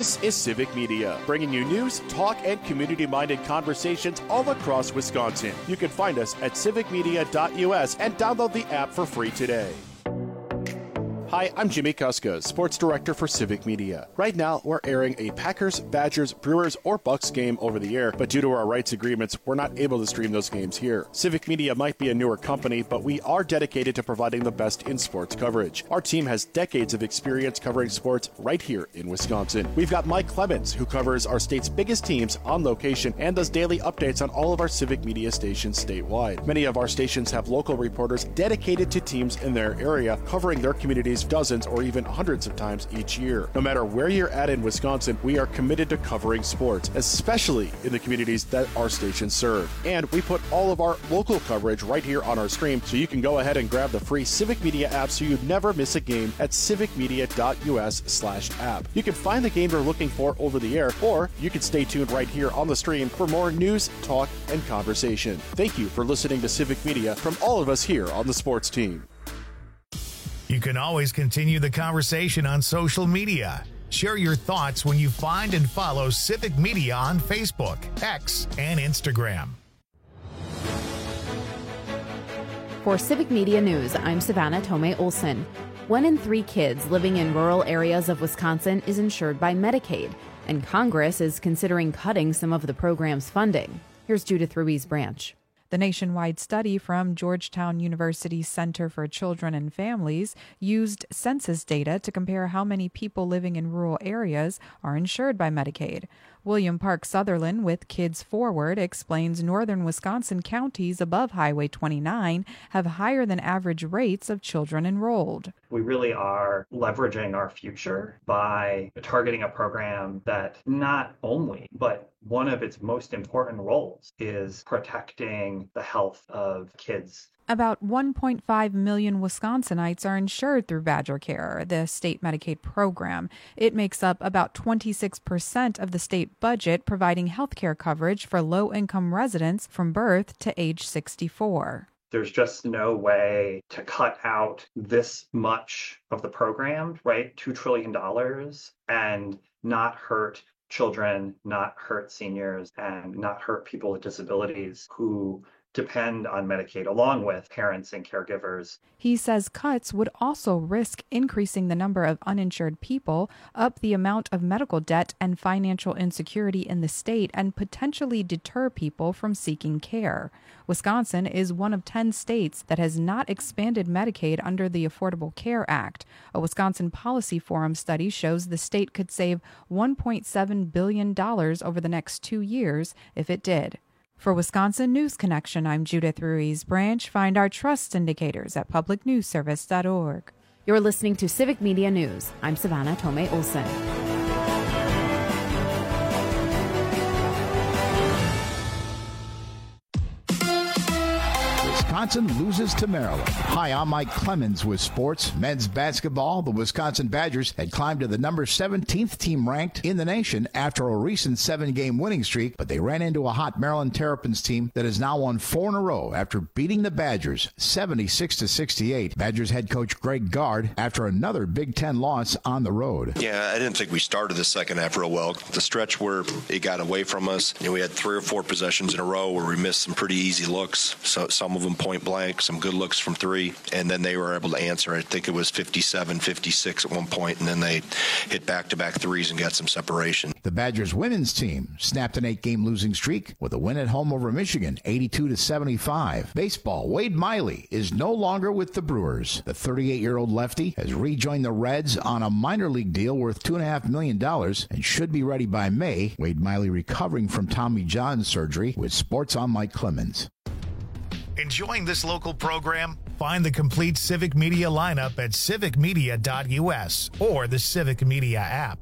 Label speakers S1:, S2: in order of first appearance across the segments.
S1: This is Civic Media, bringing you news, talk, and community-minded conversations all across Wisconsin. You can find us at civicmedia.us and download the app for free today. Hi, I'm Jimmy Kuska, Sports Director for Civic Media. Right now, we're airing a Packers, Badgers, Brewers, or Bucks game over the air, but due to our rights agreements, we're not able to stream those games here. Civic Media might be a newer company, but we are dedicated to providing the best in sports coverage. Our team has decades of experience covering sports right here in Wisconsin. We've got Mike Clemens, who covers our state's biggest teams on location and does daily updates on all of our Civic Media stations statewide. Many of our stations have local reporters dedicated to teams in their area, covering their communities dozens or even hundreds of times each year. No matter where you're at in Wisconsin, we are committed to covering sports, especially in the communities that our stations serve. And we put all of our local coverage right here on our stream, so you can go ahead and grab the free Civic Media app so you never miss a game at civicmedia.us/app. You can find the game you're looking for over the air, or you can stay tuned right here on the stream for more news, talk, and conversation. Thank you for listening to Civic Media from all of us here on the sports team.
S2: You can always continue the conversation on social media. Share your thoughts when you find and follow Civic Media on Facebook, X, and Instagram.
S3: For Civic Media News, I'm Savannah Tomei Olson. 1 in 3 kids living in rural areas of Wisconsin is insured by Medicaid, and Congress is considering cutting some of the program's funding. Here's Judith Ruiz-Branch.
S4: The nationwide study from Georgetown University Center for Children and Families used census data to compare how many people living in rural areas are insured by Medicaid. William Park Sutherland with Kids Forward explains northern Wisconsin counties above Highway 29 have higher than average rates of children enrolled.
S5: We really are leveraging our future by targeting a program that not only, but one of its most important roles is protecting the health of kids.
S4: About 1.5 million Wisconsinites are insured through Badger Care, the state Medicaid program. It makes up about 26% of the state budget, providing health care coverage for low-income residents from birth to age 64.
S5: There's just no way to cut out this much of the program, right? $2 trillion, and not hurt children, not hurt seniors, and not hurt people with disabilities who depend on Medicaid, along with parents and caregivers.
S4: He says cuts would also risk increasing the number of uninsured people, up the amount of medical debt and financial insecurity in the state, and potentially deter people from seeking care. Wisconsin is one of 10 states that has not expanded Medicaid under the Affordable Care Act. A Wisconsin Policy Forum study shows the state could save $1.7 billion over the next 2 years if it did. For Wisconsin News Connection, I'm Judith Ruiz-Branch. Find our trust indicators at publicnewsservice.org.
S3: You're listening to Civic Media News. I'm Savannah Tomei Olson.
S6: Wisconsin loses to Maryland. Hi, I'm Mike Clemens with sports. Men's basketball, the Wisconsin Badgers had climbed to the number 17th team ranked in the nation after a recent 7-game winning streak, but they ran into a hot Maryland Terrapins team that has now won 4 in a row after beating the Badgers 76-68. Badgers head coach Greg Gard after another Big Ten loss on the road.
S7: Yeah, I didn't think we started the second half real well. The stretch where it got away from us, we had 3 or 4 possessions in a row where we missed some pretty easy looks. So some of them point blank, some good looks from 3, and then they were able to answer. I think it was 57, 56 at one point, and then they hit back-to-back threes and got some separation.
S6: The Badgers women's team snapped an 8-game losing streak with a win at home over Michigan, 82-75. Baseball, Wade Miley is no longer with the Brewers. The 38-year-old lefty has rejoined the Reds on a minor league deal worth $2.5 million and should be ready by May. Wade Miley recovering from Tommy John surgery. With sports, I'm Mike Clemens.
S2: Enjoying this local program? Find the complete Civic Media lineup at civicmedia.us or the Civic Media app.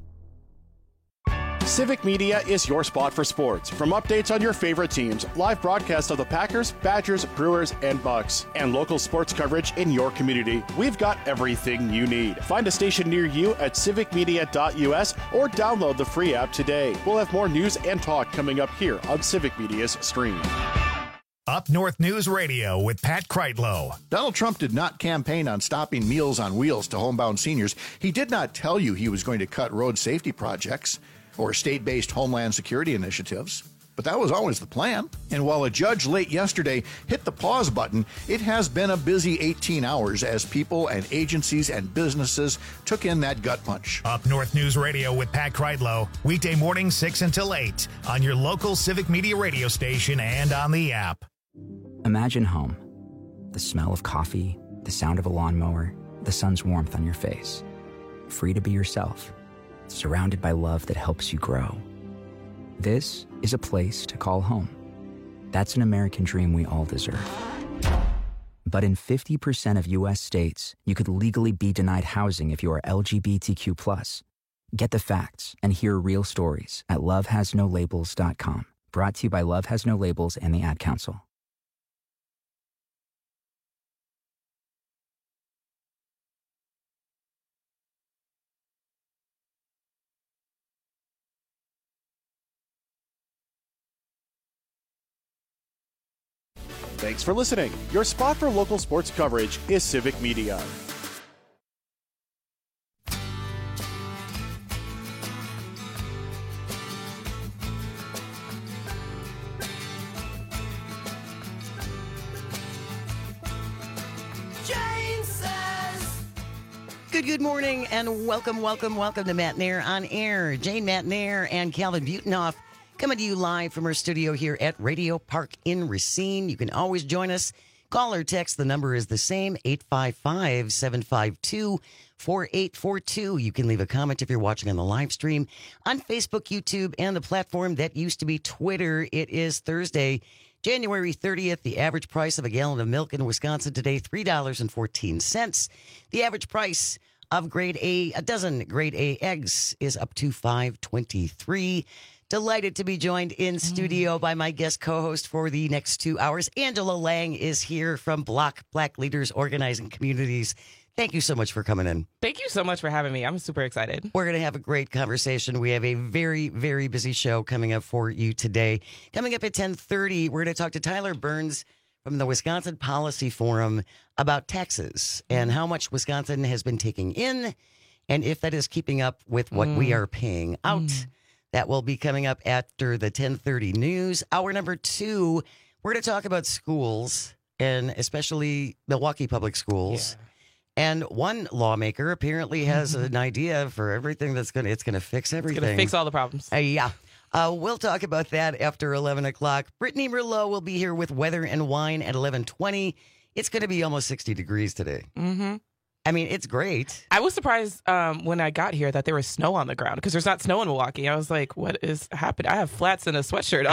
S1: Civic Media is your spot for sports. From updates on your favorite teams, live broadcasts of the Packers, Badgers, Brewers, and Bucks, and local sports coverage in your community, we've got everything you need. Find a station near you at civicmedia.us or download the free app today. We'll have more news and talk coming up here on Civic Media's stream.
S2: Up North News Radio with Pat Kreitlow.
S1: Donald Trump did not campaign on stopping Meals on Wheels to homebound seniors. He did not tell you he was going to cut road safety projects or state-based homeland security initiatives. But that was always the plan. And while a judge late yesterday hit the pause button, it has been a busy 18 hours as people and agencies and businesses took in that gut punch.
S2: Up North News Radio with Pat Kreitlow, weekday morning 6 until 8 on your local Civic Media radio station and on the app.
S8: Imagine home. The smell of coffee, the sound of a lawnmower, the sun's warmth on your face. Free to be yourself, surrounded by love that helps you grow. This is a place to call home. That's an American dream we all deserve. But in 50% of U.S. states, you could legally be denied housing if you are LGBTQ+. Get the facts and hear real stories at lovehasnolabels.com. Brought to you by Love Has No Labels and the Ad Council.
S1: Thanks for listening. Your spot for local sports coverage is Civic Media.
S9: Good morning and welcome to Matt Nair on Air. Jane Matt Nair and Calvin Butenhoff coming to you live from our studio here at Radio Park in Racine. You can always join us. Call or text. The number is the same, 855-752-4842. You can leave a comment if you're watching on the live stream on Facebook, YouTube, and the platform that used to be Twitter. It is Thursday, January 30th. The average price of a gallon of milk in Wisconsin today, $3.14. The average price of a dozen grade A eggs is up to $5.23. Delighted to be joined in studio by my guest co-host for the next 2 hours. Angela Lang is here from Block Black Leaders Organizing Communities. Thank you so much for coming in.
S10: Thank you so much for having me. I'm super excited.
S9: We're going to have a great conversation. We have a very, very busy show coming up for you today. Coming up at 10:30, we're going to talk to Tyler Burns from the Wisconsin Policy Forum about taxes and how much Wisconsin has been taking in and if that is keeping up with what we are paying out. That will be coming up after the 10:30 news. Hour number 2, we're going to talk about schools and especially Milwaukee Public Schools. Yeah. And one lawmaker apparently has an idea for everything it's going to fix everything.
S10: It's going to fix all the problems.
S9: Yeah. We'll talk about that after 11 o'clock. Brittany Merlot will be here with Weather and Wine at 11:20. It's going to be almost 60 degrees today. Mm-hmm. I mean, it's great.
S10: I was surprised when I got here that there was snow on the ground because there's not snow in Milwaukee. I was like, what is happening? I have flats and a sweatshirt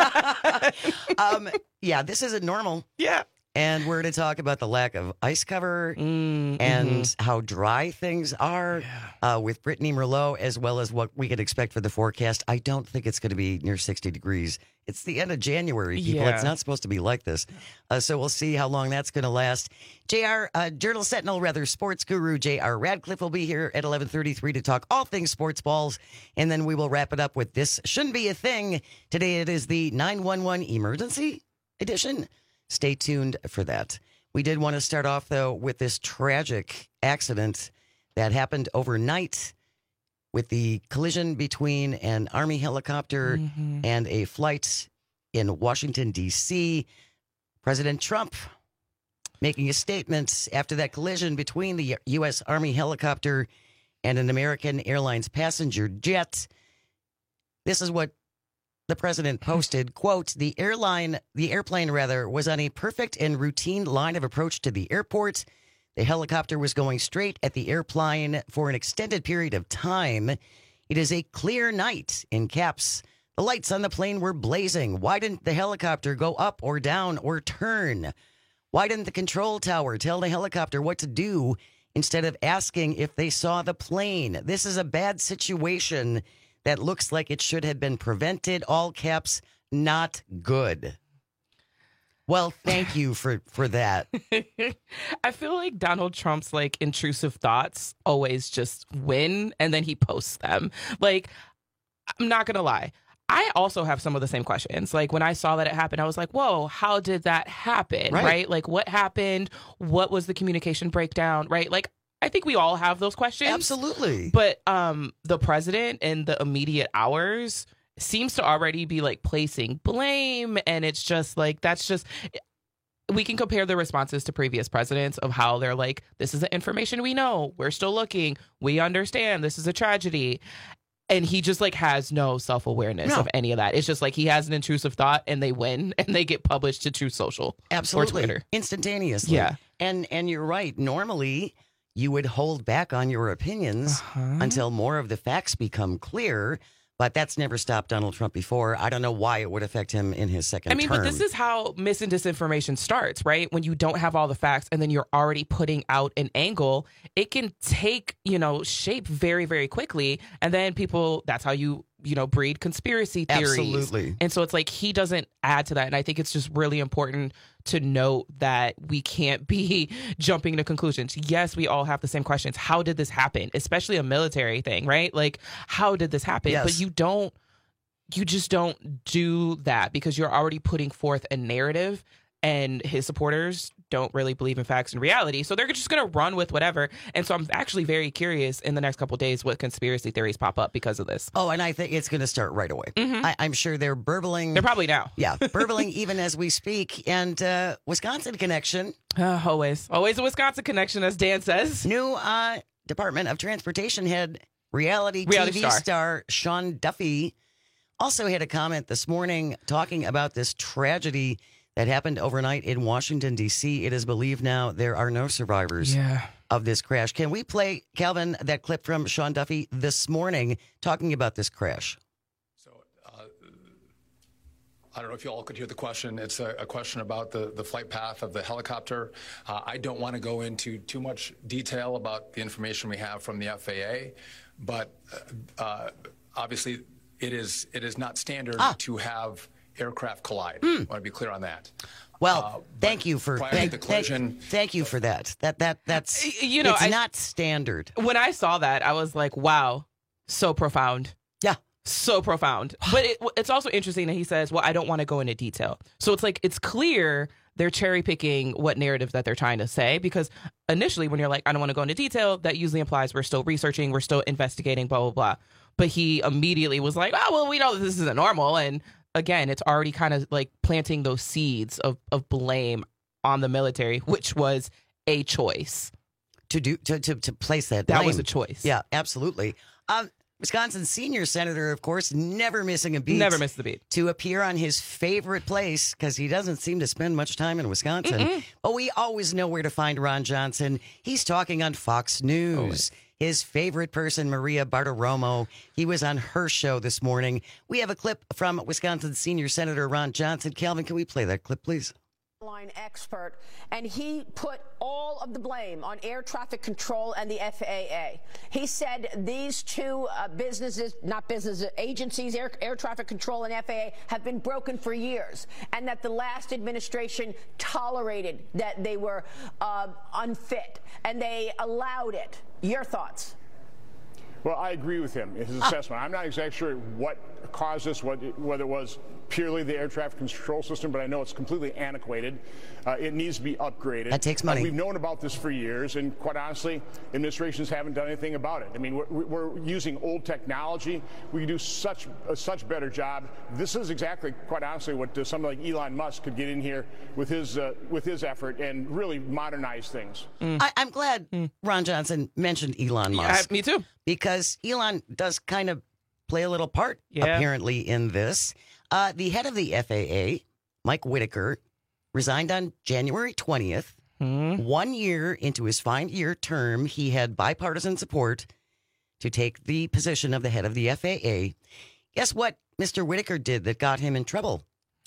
S9: on. Yeah, this isn't normal.
S10: Yeah.
S9: And we're going to talk about the lack of ice cover and how dry things are with Brittany Merlot, as well as what we could expect for the forecast. I don't think it's going to be near 60 degrees. It's the end of January, people. Yeah. It's not supposed to be like this. So we'll see how long that's going to last. Journal Sentinel, sports guru J.R. Radcliffe will be here at 11:33 to talk all things sports balls. And then we will wrap it up with This Shouldn't Be a Thing. Today it is the 911 emergency edition. Stay tuned for that. We did want to start off, though, with this tragic accident that happened overnight with the collision between an Army helicopter and a flight in Washington, D.C. President Trump making a statement after that collision between the U.S. Army helicopter and an American Airlines passenger jet. This is what the president posted, quote, the airplane was on a perfect and routine line of approach to the airport. The helicopter was going straight at the airplane for an extended period of time. It is a clear night, in caps. The lights on the plane were blazing. Why didn't the helicopter go up or down or turn? Why didn't the control tower tell the helicopter what to do instead of asking if they saw the plane? This is a bad situation that looks like it should have been prevented. All caps, not good. Well, thank you for that.
S10: I feel like Donald Trump's intrusive thoughts always just win and then he posts them. I'm not going to lie. I also have some of the same questions. Like when I saw that it happened, I was like, whoa, how did that happen? Right? Like what happened? What was the communication breakdown? Right? Like I think we all have those questions.
S9: Absolutely.
S10: But the president in the immediate hours seems to already be like placing blame. And it's just like, we can compare the responses to previous presidents of how they're like, this is the information we know. We're still looking. We understand this is a tragedy. And he just like has no self-awareness of any of that. It's just like he has an intrusive thought and they win and they get published to Truth Social.
S9: Absolutely.
S10: Or Twitter.
S9: Instantaneously.
S10: Yeah.
S9: And you're right. Normally, you would hold back on your opinions until more of the facts become clear. But that's never stopped Donald Trump before. I don't know why it would affect him in his second term.
S10: But this is how mis and disinformation starts, right? When you don't have all the facts and then you're already putting out an angle, it can take, shape very, very quickly. And then people, that's how you breed conspiracy theories.
S9: Absolutely.
S10: And so it's like he doesn't add to that. And I think it's just really important to note that we can't be jumping to conclusions. Yes, we all have the same questions. How did this happen? Especially a military thing, right? Like, how did this happen?
S9: Yes.
S10: But you just don't do that because you're already putting forth a narrative and his supporters don't really believe in facts and reality. So they're just going to run with whatever. And so I'm actually very curious in the next couple of days what conspiracy theories pop up because of this.
S9: Oh, and I think it's going to start right away. I'm sure they're burbling.
S10: They're probably now.
S9: Yeah, burbling even as we speak. And Wisconsin connection.
S10: Always a Wisconsin connection, as Dan says.
S9: New Department of Transportation head, reality TV star Sean Duffy also had a comment this morning talking about this tragedy that happened overnight in Washington, D.C. It is believed now there are no survivors of this crash. Can we play, Calvin, that clip from Sean Duffy this morning talking about this crash?
S11: So I don't know if you all could hear the question. It's a question about the flight path of the helicopter. I don't want to go into too much detail about the information we have from the FAA, but obviously it is not standard to have aircraft collide. I want to be clear on that.
S9: Well, thank you for
S11: the collision.
S9: Thank you for that. That's it's not standard.
S10: When I saw that, I was like, wow, so profound.
S9: Yeah.
S10: So profound. But it's also interesting that he says, well, I don't want to go into detail. So it's like, it's clear they're cherry picking what narrative that they're trying to say, because initially when you're like, I don't want to go into detail, that usually implies we're still researching, we're still investigating, blah, blah, blah. But he immediately was like, oh, well, we know that this isn't normal. And again, it's already kind of like planting those seeds of blame on the military, which was a choice.
S9: To place that blame.
S10: That was a choice.
S9: Yeah, absolutely. Wisconsin senior senator, of course, never missing a beat.
S10: Never missed the beat.
S9: To appear on his favorite place, because he doesn't seem to spend much time in Wisconsin. But we always know where to find Ron Johnson. He's talking on Fox News.
S10: Always.
S9: His favorite person, Maria Bartiromo, he was on her show this morning. We have a clip from Wisconsin senior senator Ron Johnson. Calvin, can we play that clip, please?
S12: Expert, and he put all of the blame on air traffic control and the FAA. He said these two agencies, air traffic control and FAA, have been broken for years, and that the last administration tolerated that they were unfit, and they allowed it. Your thoughts?
S13: Well, I agree with him in his assessment. I'm not exactly sure what caused this, whether it was purely the air traffic control system, but I know it's completely antiquated. It needs to be upgraded.
S9: That takes money.
S13: We've known about this for years, and quite honestly, administrations haven't done anything about it. I mean, we're using old technology. We can do such better job. This is exactly, quite honestly, what somebody like Elon Musk could get in here with his effort and really modernize things.
S9: I'm glad Ron Johnson mentioned Elon Musk.
S10: Me too.
S9: Because Elon does kind of play a little part, apparently, in this. The head of the FAA, Mike Whitaker, resigned on January 20th. 1 year into his 5-year term, he had bipartisan support to take the position of the head of the FAA. Guess what Mr. Whitaker did that got him in trouble?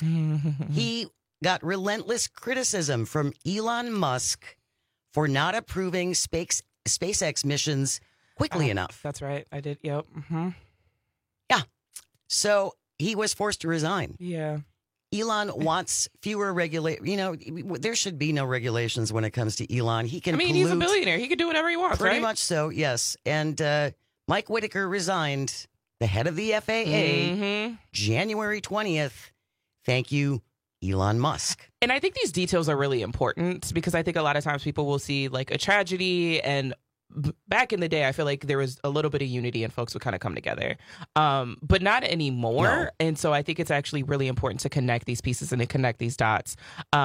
S9: He got relentless criticism from Elon Musk for not approving SpaceX missions quickly enough.
S10: That's right. I did. Yep.
S9: Yeah. So he was forced to resign.
S10: Yeah.
S9: Elon wants fewer there should be no regulations when it comes to Elon. He can
S10: he's a billionaire. He can do whatever he wants,
S9: Pretty
S10: right?
S9: much so, yes. And Mike Whitaker resigned the head of the FAA, January 20th. Thank you, Elon Musk.
S10: And I think these details are really important because I think a lot of times people will see like a tragedy, and back in the day, I feel like there was a little bit of unity and folks would kind of come together, but not anymore.
S9: No.
S10: And so I think it's actually really important to connect these pieces and to connect these dots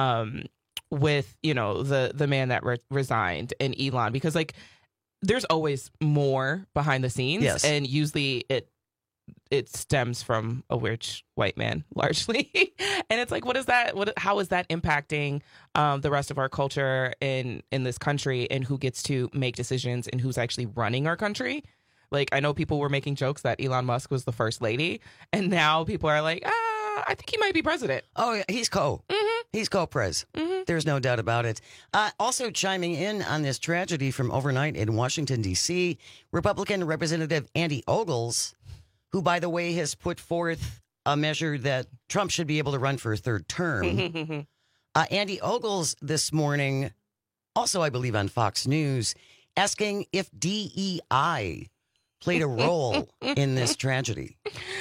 S10: with, you know, the man that resigned and Elon, because like there's always more behind the scenes.
S9: Yes.
S10: And usually it stems from a rich white man largely. And it's like, how is that impacting the rest of our culture in this country, and who gets to make decisions and who's actually running our country? Like, I know people were making jokes that Elon Musk was the first lady, and now people are like, I think he might be president.
S9: Oh, yeah, he's He's co-pres. There's no doubt about it. Also chiming in on this tragedy from overnight in Washington, D.C., Republican Representative Andy Ogles, who, by the way, has put forth a measure that Trump should be able to run for a third term. Andy Ogles this morning, also I believe on Fox News, asking if DEI played a role in this tragedy.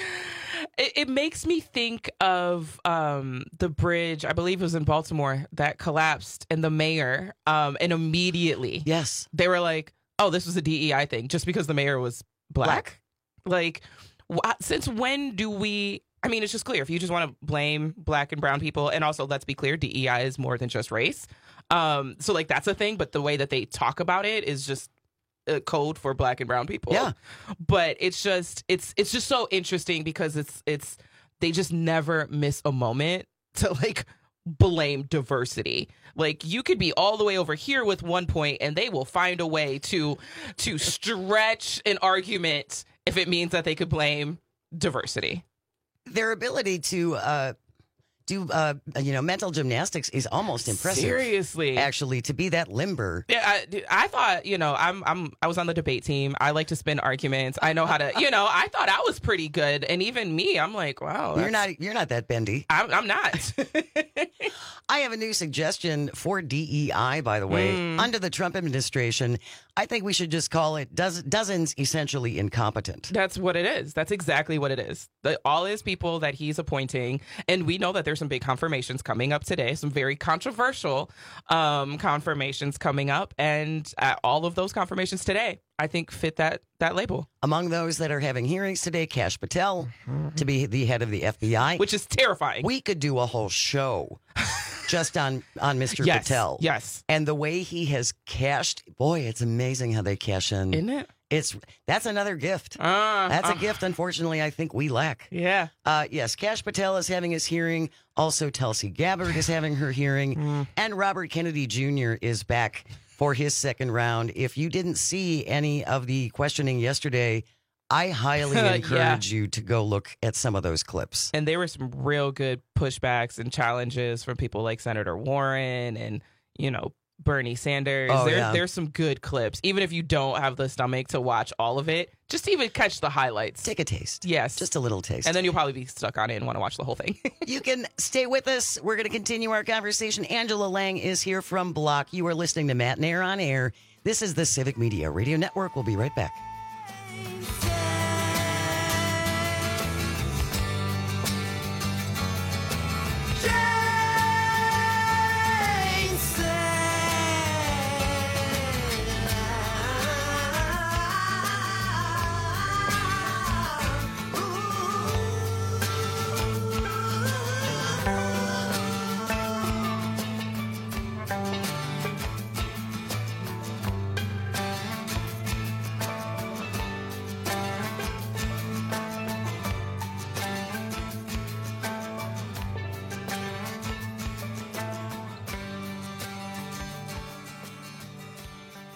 S10: It makes me think of the bridge, I believe it was in Baltimore, that collapsed, and the mayor, and immediately,
S9: yes,
S10: they were like, oh, this was a DEI thing, just because the mayor was black. Like, since when do we, I mean, it's just clear, if you just want to blame black and brown people, and also, let's be clear, DEI is more than just race. So, like, that's a thing, but the way that they talk about it is just a code for black and brown people.
S9: Yeah.
S10: But it's just so interesting because it's they just never miss a moment to like blame diversity. Like, you could be all the way over here with one point and they will find a way to stretch an argument if it means that they could blame diversity.
S9: Their ability to do mental gymnastics is almost impressive.
S10: Seriously,
S9: actually, to be that limber.
S10: Yeah, I thought, I was on the debate team. I like to spin arguments. I know how to, I thought I was pretty good, and even me, I'm like, wow,
S9: you're not that bendy.
S10: I'm not.
S9: I have a new suggestion for DEI, by the way. Under the Trump administration, I think we should just call it dozens essentially incompetent.
S10: That's what it is. That's exactly what it is. All his people that he's appointing, and we know that there's some big confirmations coming up today, some very controversial confirmations coming up, and all of those confirmations today, I think, fit that label.
S9: Among those that are having hearings today, Kash Patel to be the head of the FBI.
S10: Which is terrifying.
S9: We could do a whole show just on Mr. Patel.
S10: Yes.
S9: And the way he has cashed, boy, it's amazing how they cash in.
S10: Isn't it?
S9: That's another gift. That's a gift, unfortunately, I think we lack.
S10: Yeah.
S9: Yes, Kash Patel is having his hearing. Also, Tulsi Gabbard is having her hearing. And Robert Kennedy Jr. is back for his second round. If you didn't see any of the questioning yesterday, I highly encourage you to go look at some of those clips.
S10: And there were some real good pushbacks and challenges from people like Senator Warren and, Bernie Sanders. There's some good clips. Even if you don't have the stomach to watch all of it, just even catch the highlights.
S9: Take a taste.
S10: Yes.
S9: Just a little taste.
S10: And then you'll probably be stuck on it and want to watch the whole thing.
S9: You can stay with us. We're going to continue our conversation. Angela Lang is here from Block. You are listening to Matt and Air on Air. This is the Civic Media Radio Network. We'll be right back.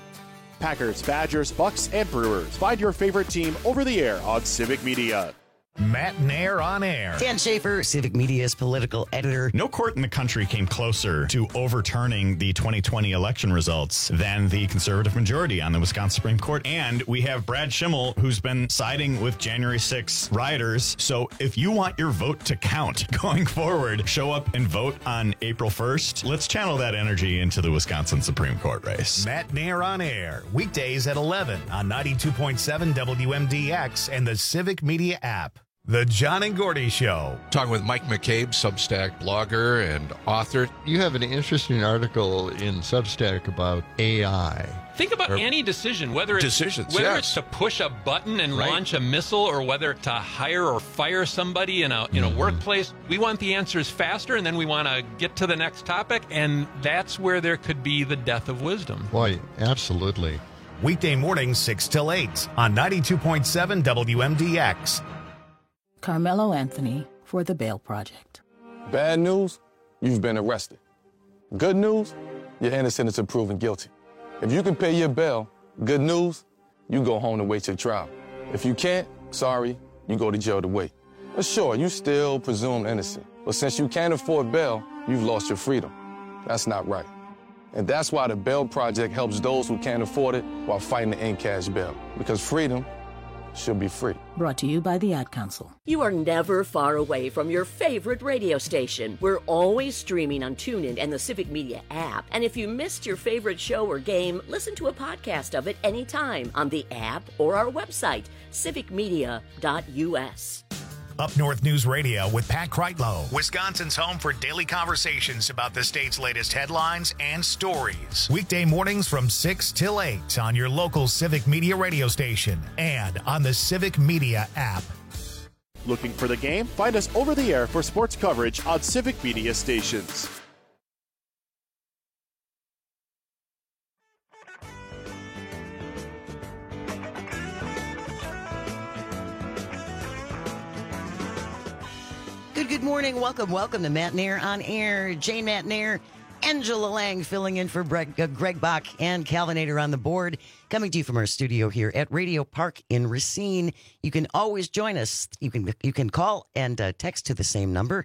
S1: Packers, Badgers, Bucks, and Brewers. Find your favorite team over the air on Civic Media.
S2: Matt Nair on air.
S9: Dan Schaefer, Civic Media's political editor.
S14: No court in the country came closer to overturning the 2020 election results than the conservative majority on the Wisconsin Supreme Court. And we have Brad Schimmel, who's been siding with January 6 rioters. So if you want your vote to count going forward, show up and vote on April 1st. Let's channel that energy into the Wisconsin Supreme Court race.
S2: Matt Nair on air, weekdays at 11 on 92.7 WMDX and the Civic Media app. The John and Gordy Show.
S15: Talking with Mike McCabe, Substack blogger and author. You have an interesting article in Substack about AI.
S16: Think about any decision, whether it's to push a button and launch a missile, or whether to hire or fire somebody in a workplace. We want the answers faster, and then we want to get to the next topic, and that's where there could be the death of wisdom.
S15: Boy, absolutely.
S2: Weekday mornings 6 till 8 on 92.7 WMDX.
S17: Carmelo Anthony for the Bail Project.
S18: Bad news, you've been arrested. Good news, you're innocent until proven guilty. If you can pay your bail, good news, you go home to wait your trial. If you can't, sorry, you go to jail to wait. But sure, you still presumed innocent. But since you can't afford bail, you've lost your freedom. That's not right. And that's why the Bail Project helps those who can't afford it while fighting to end cash bail. Because freedom should be free.
S17: Brought to you by the Ad Council.
S19: You are never far away from your favorite radio station. We're always streaming on TuneIn and the Civic Media app. And if you missed your favorite show or game, listen to a podcast of it anytime on the app or our website, civicmedia.us.
S2: Up North News Radio with Pat Kreitlow, Wisconsin's home for daily conversations about the state's latest headlines and stories. Weekday mornings from 6 till 8 on your local Civic Media radio station and on the Civic Media app.
S1: Looking for the game? Find us over the air for sports coverage on Civic Media stations.
S9: Good morning. Welcome to Matt Nair on air. Jane Matt Nair, Angela Lang filling in for Greg Bach and Calvinator on the board. Coming to you from our studio here at Radio Park in Racine. You can always join us. You can call and text to the same number,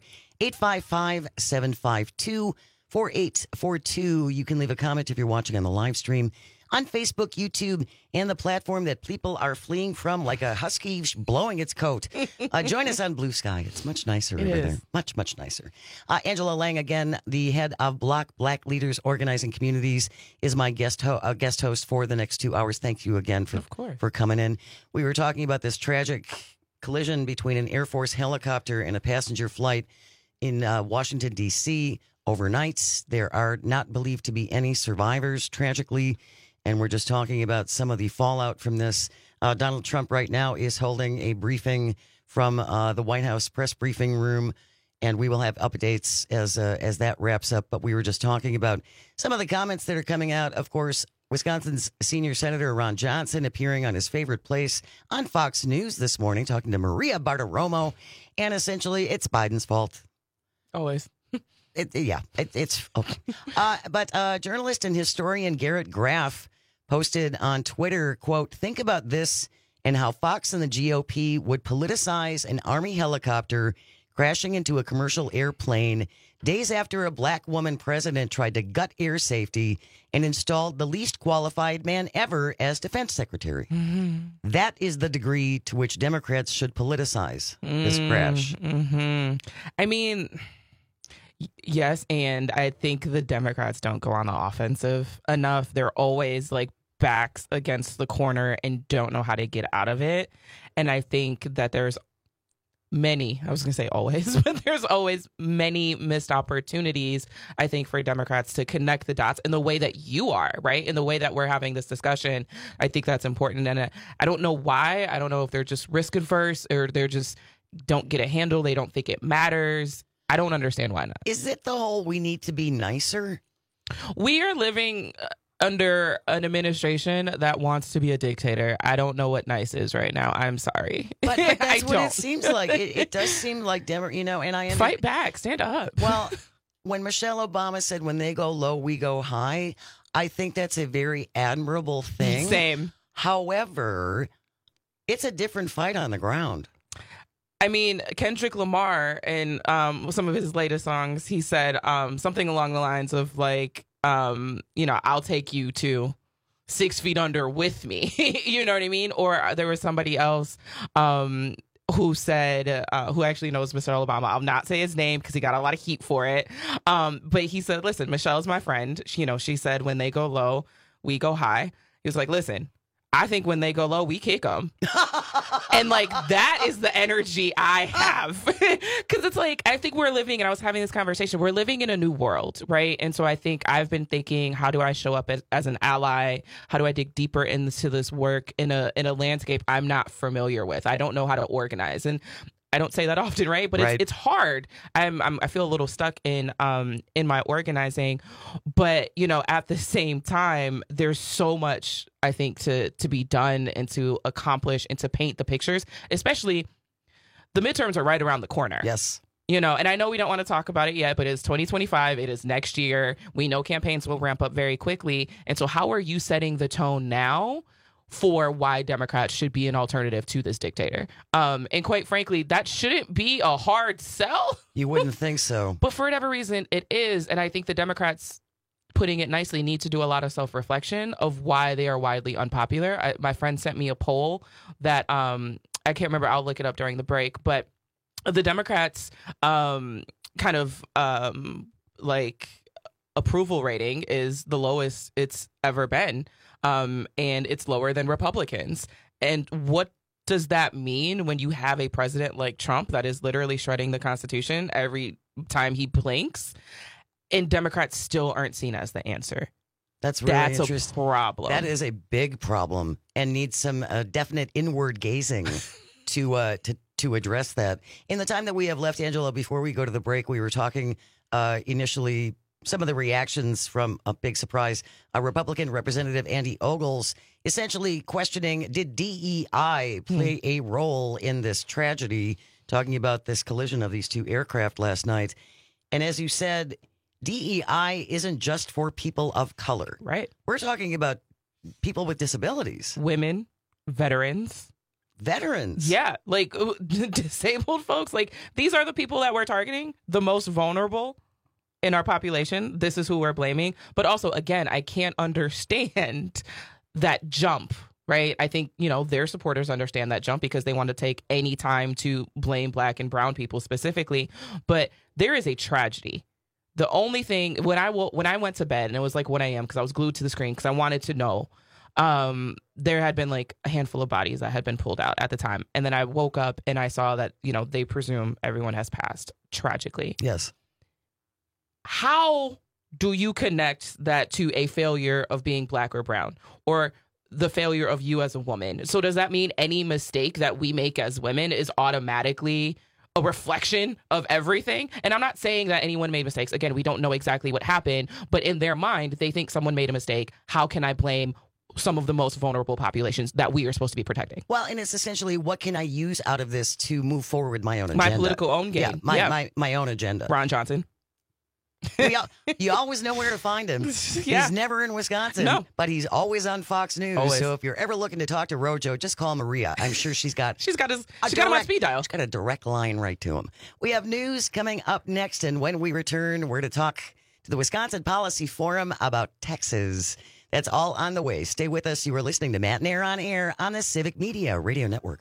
S9: 855-752-4842. You can leave a comment if you're watching on the live stream on Facebook, YouTube, and the platform that people are fleeing from like a husky blowing its coat. Join us on Blue Sky. It's much nicer over there. Much, much nicer. Angela Lang, again, the head of Block Black Leaders Organizing Communities, is my guest host for the next 2 hours. Thank you again for coming in. We were talking about this tragic collision between an Air Force helicopter and a passenger flight in Washington, D.C. overnight. There are not believed to be any survivors, tragically. And we're just talking about some of the fallout from this. Donald Trump right now is holding a briefing from the White House press briefing room, and we will have updates as that wraps up. But we were just talking about some of the comments that are coming out. Of course, Wisconsin's senior Senator Ron Johnson appearing on his favorite place on Fox News this morning, talking to Maria Bartiromo, and essentially it's Biden's fault.
S10: Always.
S9: It's okay. But journalist and historian Garrett Graff posted on Twitter, quote, "Think about this and how Fox and the GOP would politicize an Army helicopter crashing into a commercial airplane days after a black woman president tried to gut air safety and installed the least qualified man ever as defense secretary." Mm-hmm. That is the degree to which Democrats should politicize this crash.
S10: Mm-hmm. I mean, yes, and I think the Democrats don't go on the offensive enough. They're always like backs against the corner and don't know how to get out of it. And I think that there's many, I was going to say always, but there's always many missed opportunities, I think, for Democrats to connect the dots in the way that you are, right? In the way that we're having this discussion. I think that's important. And I don't know why. I don't know if they're just risk averse or they're just don't get a handle. They don't think it matters. I don't understand why not.
S9: Is it the whole we need to be nicer?
S10: We are living under an administration that wants to be a dictator. I don't know what nice is right now. I'm sorry.
S9: But that's what it seems like. It does seem like, and I
S10: fight back, stand up.
S9: Well, when Michelle Obama said, when they go low, we go high, I think that's a very admirable thing.
S10: Same.
S9: However, it's a different fight on the ground.
S10: I mean, Kendrick Lamar in some of his latest songs, he said something along the lines of like, I'll take you to 6 feet under with me. You know what I mean? Or there was somebody else who said, who actually knows Mr. Obama. I'll not say his name because he got a lot of heat for it. But he said, listen, Michelle's my friend. She said, when they go low, we go high. He was like, listen, I think when they go low, we kick them. And like, that is the energy I have. Because it's like, I think we're living, and I was having this conversation, we're living in a new world, right? And so I think I've been thinking, how do I show up as an ally? How do I dig deeper into this work in a landscape I'm not familiar with? I don't know how to organize. And I don't say that often, right? But it's hard. I feel a little stuck in my organizing, but at the same time, there's so much I think to be done and to accomplish and to paint the pictures. Especially, the midterms are right around the corner.
S9: Yes.
S10: And I know we don't want to talk about it yet, but it's 2025. It is next year. We know campaigns will ramp up very quickly. And so how are you setting the tone now for why Democrats should be an alternative to this dictator? And quite frankly, that shouldn't be a hard sell.
S9: You wouldn't think so.
S10: But for whatever reason, it is. And I think the Democrats, putting it nicely, need to do a lot of self-reflection of why they are widely unpopular. My friend sent me a poll that I can't remember. I'll look it up during the break. But the Democrats approval rating is the lowest it's ever been. And it's lower than Republicans. And what does that mean when you have a president like Trump that is literally shredding the Constitution every time he blinks, and Democrats still aren't seen as the answer?
S9: That's really
S10: a problem.
S9: That is a big problem and needs some definite inward gazing to address that. In the time that we have left, Angela, before we go to the break, we were talking initially some of the reactions from a big surprise. Republican Representative Andy Ogles essentially questioning, did DEI play a role in this tragedy, talking about this collision of these two aircraft last night. And as you said, DEI isn't just for people of color.
S10: Right.
S9: We're talking about people with disabilities.
S10: Women, veterans.
S9: Yeah,
S10: like disabled folks. Like, these are the people that we're targeting, the most vulnerable in our population. This is who we're blaming. But also, again, I can't understand that jump, right? I think, their supporters understand that jump because they want to take any time to blame Black and brown people specifically. But there is a tragedy. The only thing, when I went to bed, and it was like 1 a.m. because I was glued to the screen because I wanted to know, there had been like a handful of bodies that had been pulled out at the time. And then I woke up and I saw that, they presume everyone has passed tragically.
S9: Yes.
S10: How do you connect that to a failure of being Black or brown, or the failure of you as a woman? So does that mean any mistake that we make as women is automatically a reflection of everything? And I'm not saying that anyone made mistakes. Again, we don't know exactly what happened, but in their mind, they think someone made a mistake. How can I blame some of the most vulnerable populations that we are supposed to be protecting?
S9: Well, and it's essentially, what can I use out of this to move forward with my own agenda?
S10: My political own game.
S9: Yeah, my own agenda.
S10: Ron Johnson.
S9: You always know where to find him.
S10: Yeah.
S9: He's never in Wisconsin, but he's always on Fox News.
S10: Always.
S9: So if you're ever looking to talk to Rojo, just call Maria. I'm sure she's got
S10: him on speed dial.
S9: She's got a direct line right to him. We have news coming up next, and when we return, we're to talk to the Wisconsin Policy Forum about Texas. That's all on the way. Stay with us. You are listening to Matt and Air on Air on the Civic Media Radio Network.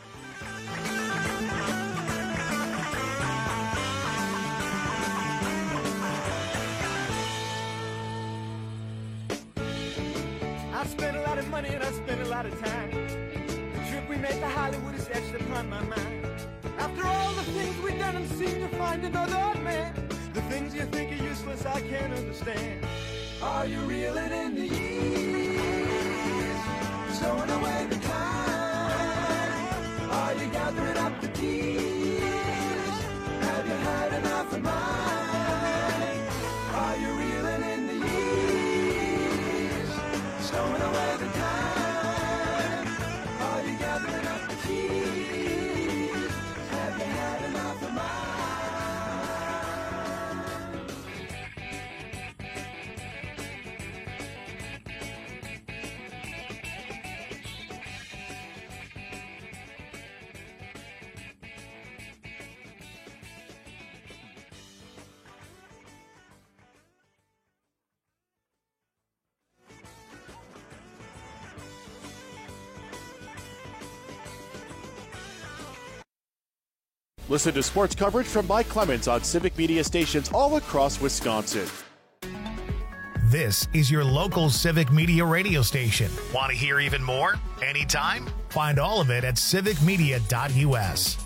S20: I spent a lot of money and I spent a lot of time. The trip we made to Hollywood is etched upon my mind. After all the things we've done and seem to find another man, the things you think are useless I can't understand. Are you reeling in the years, stowing away the time? Are you gathering up the keys? Have you had enough of mine? Are you reeling in the years, stowing away the time? Are you gathering up the keys? Have you had enough of mine?
S1: Listen to sports coverage from Mike Clemens on Civic Media stations all across Wisconsin.
S2: This is your local Civic Media radio station. Want to hear even more? Anytime? Find all of it at civicmedia.us.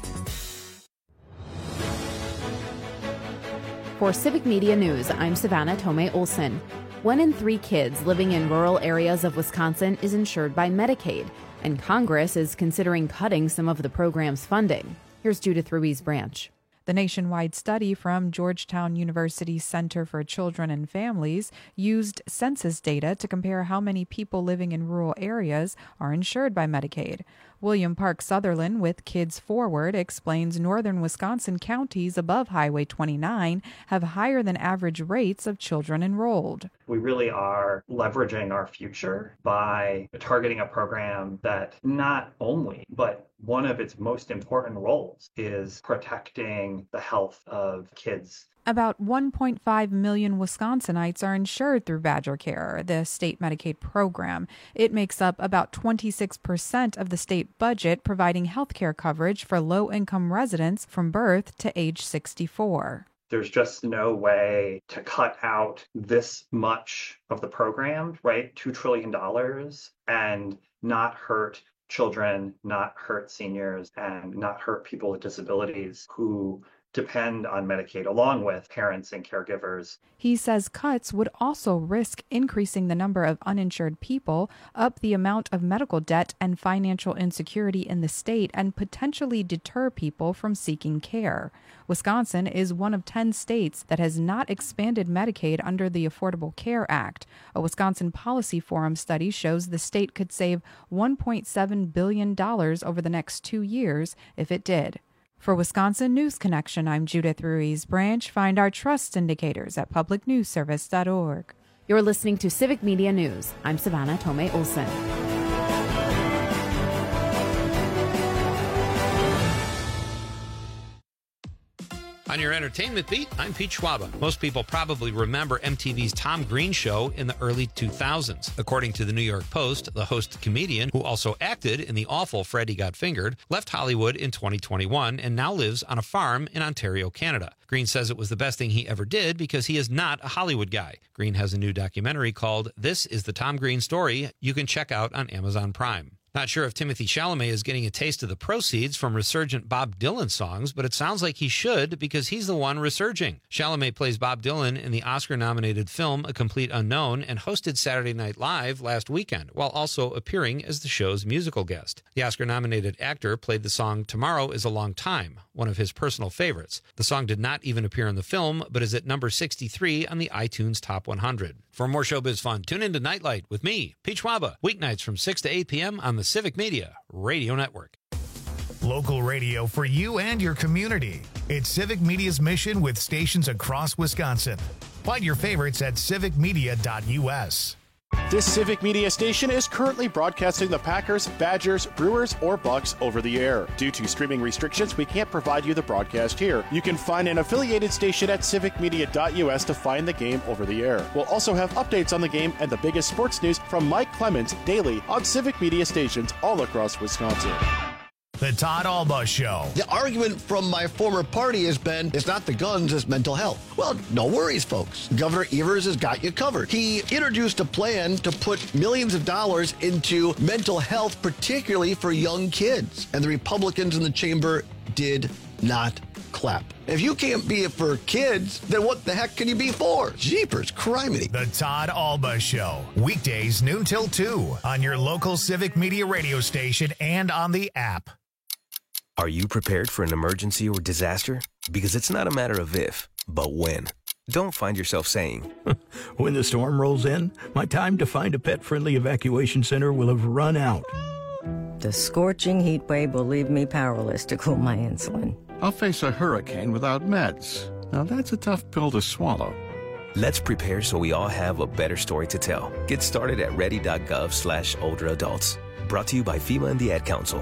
S3: For Civic Media News, I'm Savannah Tomei Olson. 1 in 3 kids living in rural areas of Wisconsin is insured by Medicaid, and Congress is considering cutting some of the program's funding. Here's Judith Ruiz-Branch.
S4: The nationwide study from Georgetown University's Center for Children and Families used census data to compare how many people living in rural areas are insured by Medicaid. William Park Sutherland with Kids Forward explains northern Wisconsin counties above Highway 29 have higher than average rates of children enrolled.
S5: We really are leveraging our future by targeting a program that not only, but one of its most important roles is protecting the health of kids.
S4: About 1.5 million Wisconsinites are insured through Badger Care, the state Medicaid program. It makes up about 26% of the state budget, providing health care coverage for low-income residents from birth to age 64.
S5: There's just no way to cut out this much of the program, right? $2 trillion, and not hurt children, not hurt seniors, and not hurt people with disabilities who depend on Medicaid, along with parents and caregivers.
S4: He says cuts would also risk increasing the number of uninsured people, up the amount of medical debt and financial insecurity in the state, and potentially deter people from seeking care. Wisconsin is one of 10 states that has not expanded Medicaid under the Affordable Care Act. A Wisconsin Policy Forum study shows the state could save $1.7 billion over the next 2 years if it did. For Wisconsin News Connection, I'm Judith Ruiz-Branch. Find our trust indicators at publicnewsservice.org.
S3: You're listening to Civic Media News. I'm Savannah Tomei Olson.
S21: On your entertainment beat, I'm Pete Schwaba. Most people probably remember MTV's Tom Green show in the early 2000s. According to the New York Post, the host comedian, who also acted in the awful Freddy Got Fingered, left Hollywood in 2021 and now lives on a farm in Ontario, Canada. Green says it was the best thing he ever did because he is not a Hollywood guy. Green has a new documentary called This is the Tom Green Story you can check out on Amazon Prime. Not sure if Timothée Chalamet is getting a taste of the proceeds from resurgent Bob Dylan songs, but it sounds like he should because he's the one resurging. Chalamet plays Bob Dylan in the Oscar-nominated film A Complete Unknown and hosted Saturday Night Live last weekend, while also appearing as the show's musical guest. The Oscar-nominated actor played the song Tomorrow is a Long Time, one of his personal favorites. The song did not even appear in the film, but is at number 63 on the iTunes Top 100. For more showbiz fun, tune into Nightlight with me, Pete Schwaba, weeknights from 6 to 8 p.m. on the Civic Media Radio Network.
S2: Local radio for you and your community. It's Civic Media's mission with stations across Wisconsin. Find your favorites at civicmedia.us.
S1: This Civic Media station is currently broadcasting the Packers, Badgers, Brewers, or Bucks over the air. Due to streaming restrictions, we can't provide you the broadcast here. You can find an affiliated station at civicmedia.us to find the game over the air. We'll also have updates on the game and the biggest sports news from Mike Clemens daily on Civic Media stations all across Wisconsin.
S2: The Todd Alba Show.
S22: The argument from my former party has been, it's not the guns, it's mental health. Well, no worries, folks. Governor Evers has got you covered. He introduced a plan to put millions of dollars into mental health, particularly for young kids. And the Republicans in the chamber did not clap. If you can't be it for kids, then what the heck can you be for? Jeepers, criminy.
S2: The Todd Alba Show. Weekdays noon till 2 on your local Civic Media radio station and on the app.
S23: Are you prepared for an emergency or disaster? Because it's not a matter of if, but when. Don't find yourself saying,
S24: when the storm rolls in, my time to find a pet-friendly evacuation center will have run out.
S25: The scorching heat wave will leave me powerless to cool my insulin.
S26: I'll face a hurricane without meds. Now that's a tough pill to swallow.
S23: Let's prepare so we all have a better story to tell. Get started at ready.gov/older adults. Brought to you by FEMA and the Ad Council.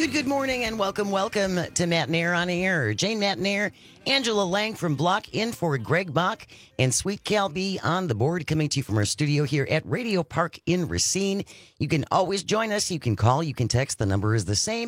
S9: Good morning and welcome to Matt Nair on Air. Jane Matt Nair, Angela Lang from Block in for Greg Bach, and Sweet Cal B on the board, coming to you from our studio here at Radio Park in Racine. You can always join us. You can call, you can text. The number is the same,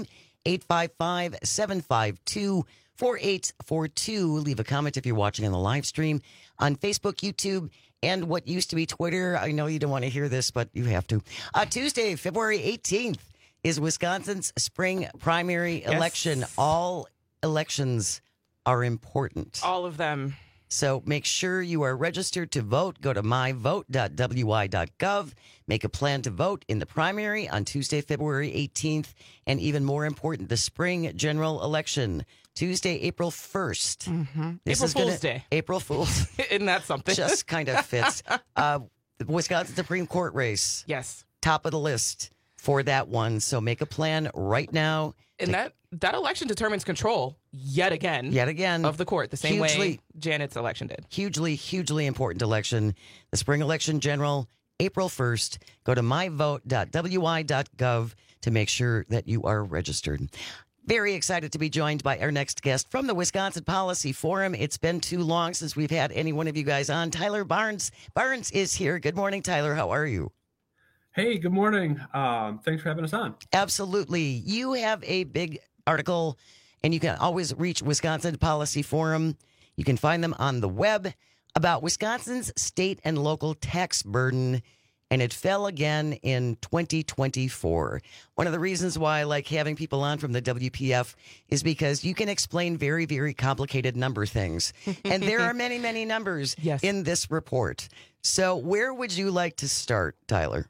S9: 855-752-4842. Leave a comment if you're watching on the live stream on Facebook, YouTube, and what used to be Twitter. I know you don't want to hear this, but you have to. Tuesday, February 18th. Is Wisconsin's spring primary election. All elections are important.
S10: All of them.
S9: So make sure you are registered to vote. Go to myvote.wi.gov. Make a plan to vote in the primary on Tuesday, February 18th. And even more important, the spring general election, Tuesday, April 1st.
S10: Mm-hmm. April Fool's Day.
S9: April Fool's.
S10: Isn't that something?
S9: Just kind of fits. The Wisconsin Supreme Court race.
S10: Yes.
S9: Top of the list for that one. So make a plan right now.
S10: And that election determines control yet again of the court, the same way Janet's election did.
S9: Hugely important election. The spring election general, April 1st. Go to myvote.wi.gov to make sure that you are registered. Very excited to be joined by our next guest from the Wisconsin Policy Forum. It's been too long since we've had any one of you guys on. Tyler Barnes. Barnes is here. Good morning, Tyler. How are you?
S6: Hey, good morning. Thanks for having us on.
S9: Absolutely. You have a big article, and you can always reach Wisconsin Policy Forum. You can find them on the web about Wisconsin's state and local tax burden, and it fell again in 2024. One of the reasons why I like having people on from the WPF is because you can explain very, very complicated number things. And there are many, many numbers in this report. So where would you like to start, Tyler?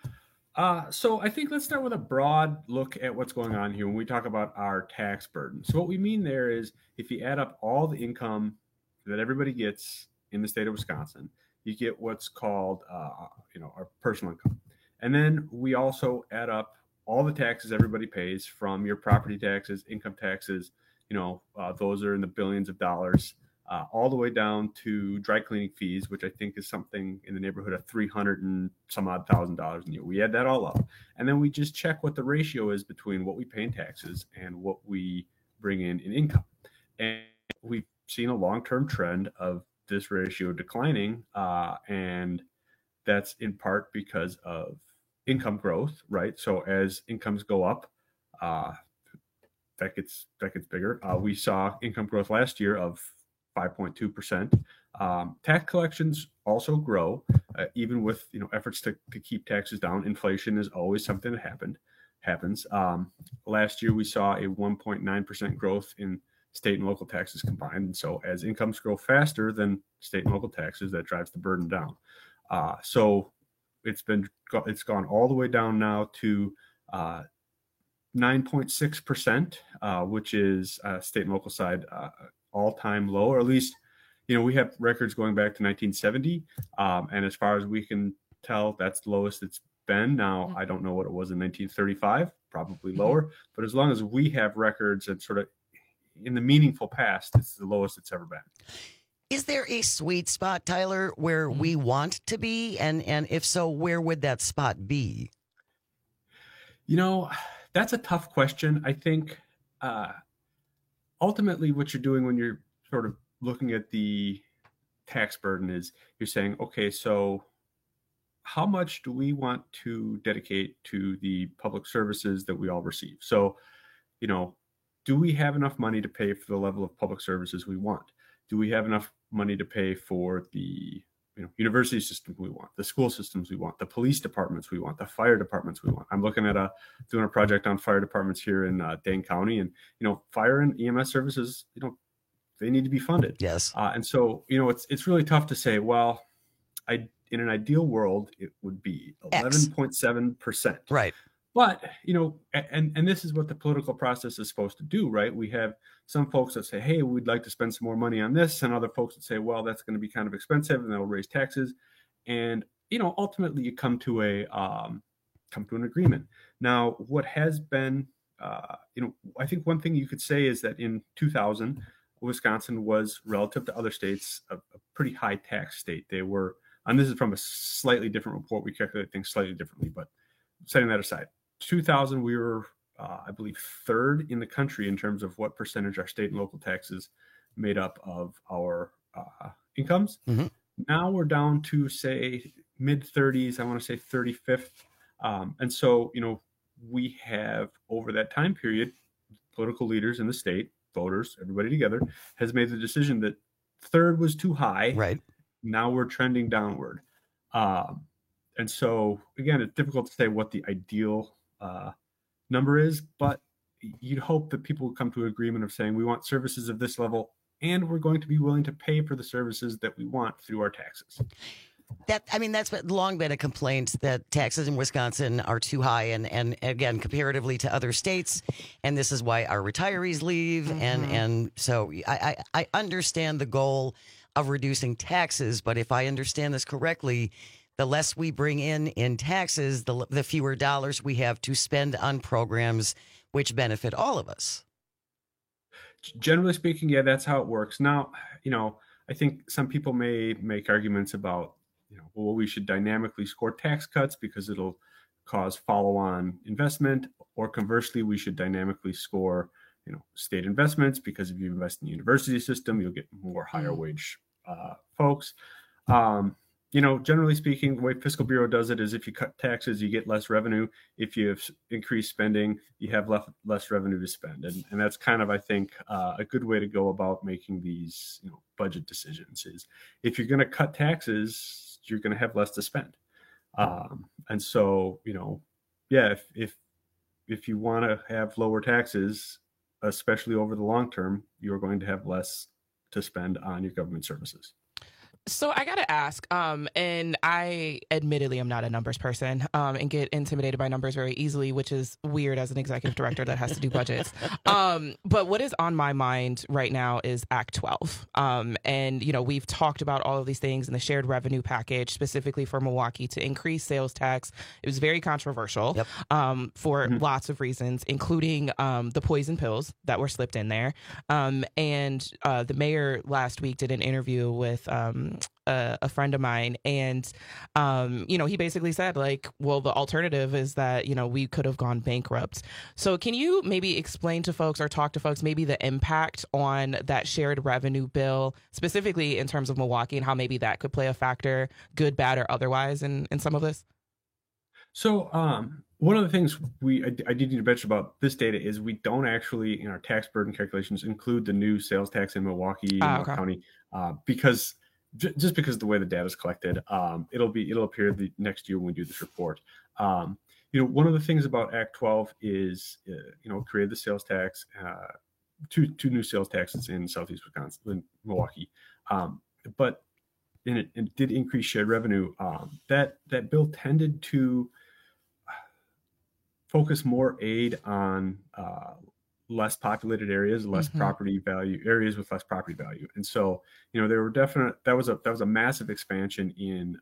S6: So I think let's start with a broad look at what's going on here when we talk about our tax burden. So what we mean there is if you add up all the income that everybody gets in the state of Wisconsin, you get what's called, our personal income. And then we also add up all the taxes everybody pays, from your property taxes, income taxes, those are in the billions of dollars, all the way down to dry cleaning fees, which I think is something in the neighborhood of $300 and some odd $1,000 a year. We add that all up, and then we just check what the ratio is between what we pay in taxes and what we bring in income. And we've seen a long-term trend of this ratio declining, and that's in part because of income growth, right? So as incomes go up, that gets bigger. We saw income growth last year of 5.2%. Tax collections also grow, even with efforts to keep taxes down. Inflation is always something that happens. Last year we saw a 1.9% growth in state and local taxes combined. And so as incomes grow faster than state and local taxes, that drives the burden down. So it's gone all the way down now to 9.6%, which is state and local side all-time low, or at least, we have records going back to 1970. And as far as we can tell, that's the lowest it's been. Now, I don't know what it was in 1935, probably lower, but as long as we have records and sort of in the meaningful past, it's the lowest it's ever been.
S9: Is there a sweet spot, Tyler, where we want to be? And if so, where would that spot be?
S6: That's a tough question. I think, ultimately, what you're doing when you're sort of looking at the tax burden is you're saying, okay, so how much do we want to dedicate to the public services that we all receive? So, do we have enough money to pay for the level of public services we want? Do we have enough money to pay for the university system we want, the school systems we want, the police departments we want, the fire departments we want? I'm looking at doing a project on fire departments here in Dane County, and fire and EMS services, they need to be funded.
S9: Yes.
S6: And so it's really tough to say, well, in an ideal world it would be 11.7%.
S9: Right.
S6: But, and this is what the political process is supposed to do, right? We have some folks that say, hey, we'd like to spend some more money on this, and other folks that say, well, that's going to be kind of expensive and that'll raise taxes. And, ultimately you come to an agreement. Now, what has been, I think one thing you could say is that in 2000, Wisconsin was, relative to other states, a pretty high tax state. They were, and this is from a slightly different report, we calculate things slightly differently, but setting that aside, 2000, we were I believe, third in the country in terms of what percentage our state and local taxes made up of our incomes.
S9: Mm-hmm.
S6: Now we're down to, say, mid 30s. I want to say 35th. And so, we have, over that time period, political leaders in the state, voters, everybody together, has made the decision that third was too high.
S9: Right.
S6: Now we're trending downward. And so, again, it's difficult to say what the ideal number is, but you'd hope that people will come to an agreement of saying we want services of this level, and we're going to be willing to pay for the services that we want through our taxes.
S9: That's long been a complaint, that taxes in Wisconsin are too high, and again, comparatively to other states, and this is why our retirees leave. Mm-hmm. And so I understand the goal of reducing taxes, but if I understand this correctly, the less we bring in taxes, the fewer dollars we have to spend on programs which benefit all of us.
S6: Generally speaking, yeah, that's how it works. Now, I think some people may make arguments about, well, we should dynamically score tax cuts because it'll cause follow-on investment, or conversely, we should dynamically score, state investments, because if you invest in the university system, you'll get more higher wage folks. Generally speaking, the way Fiscal Bureau does it is if you cut taxes, you get less revenue. If you have increased spending, you have less revenue to spend. And that's kind of, I think, a good way to go about making these budget decisions is if you're going to cut taxes, you're going to have less to spend. And so, if you want to have lower taxes, especially over the long term, you're going to have less to spend on your government services.
S10: So I got to ask, and I admittedly am not a numbers person and get intimidated by numbers very easily, which is weird as an executive director that has to do budgets. But what is on my mind right now is Act 12. And, we've talked about all of these things in the shared revenue package, specifically for Milwaukee, to increase sales tax. It was very controversial for lots of reasons, including the poison pills that were slipped in there. And the mayor last week did an interview with a friend of mine, and he basically said, well, the alternative is that we could have gone bankrupt. So can you maybe explain to folks, or talk to folks, maybe the impact on that shared revenue bill, specifically in terms of Milwaukee, and how maybe that could play a factor, good, bad, or otherwise, in some of this?
S6: So one of the things I did need to mention about this data is we don't actually, in our tax burden calculations, include the new sales tax in Milwaukee County because just because of the way the data is collected. It'll appear the next year when we do this report. One of the things about Act 12 is, created the sales tax, two new sales taxes in Southeast Wisconsin, in Milwaukee. But it did increase shared revenue. That bill tended to focus more aid on less populated areas, less property value areas with less property value. And so, there were that was a massive expansion in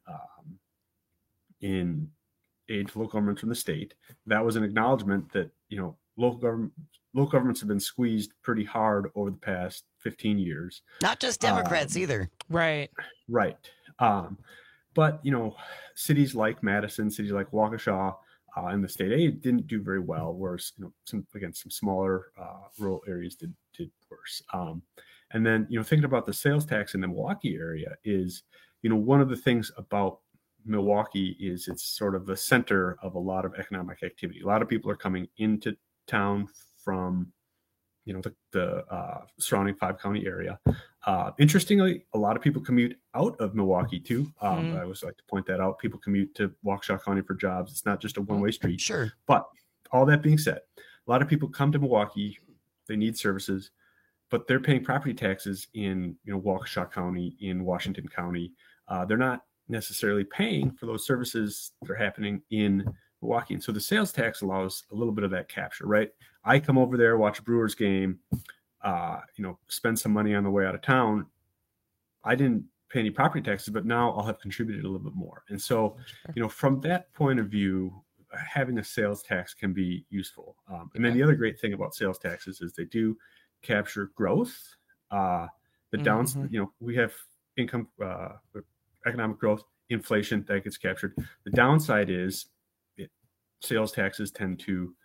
S6: aid to local governments from the state. That was an acknowledgement that, local governments have been squeezed pretty hard over the past 15 years.
S9: Not just Democrats either.
S10: Right.
S6: Right. But, cities like Madison, cities like Waukesha, and the state aid didn't do very well, whereas some smaller rural areas did worse. And then thinking about the sales tax in the Milwaukee area is one of the things about Milwaukee is it's sort of the center of a lot of economic activity. A lot of people are coming into town from the surrounding 5-county area. Interestingly, a lot of people commute out of Milwaukee too. I always like to point that out. People commute to Waukesha County for jobs. It's not just a one-way street.
S9: Sure.
S6: But all that being said, a lot of people come to Milwaukee. They need services, but they're paying property taxes in Waukesha County, in Washington County. They're not necessarily paying for those services that are happening in Milwaukee. And so the sales tax allows a little bit of that capture, right? I come over there, watch a Brewers game, spend some money on the way out of town. I didn't pay any property taxes, but now I'll have contributed a little bit more. And so, from that point of view, having a sales tax can be useful. And then the other great thing about sales taxes is they do capture growth. The downs, we have income, economic growth, inflation that gets captured. The downside is sales taxes tend to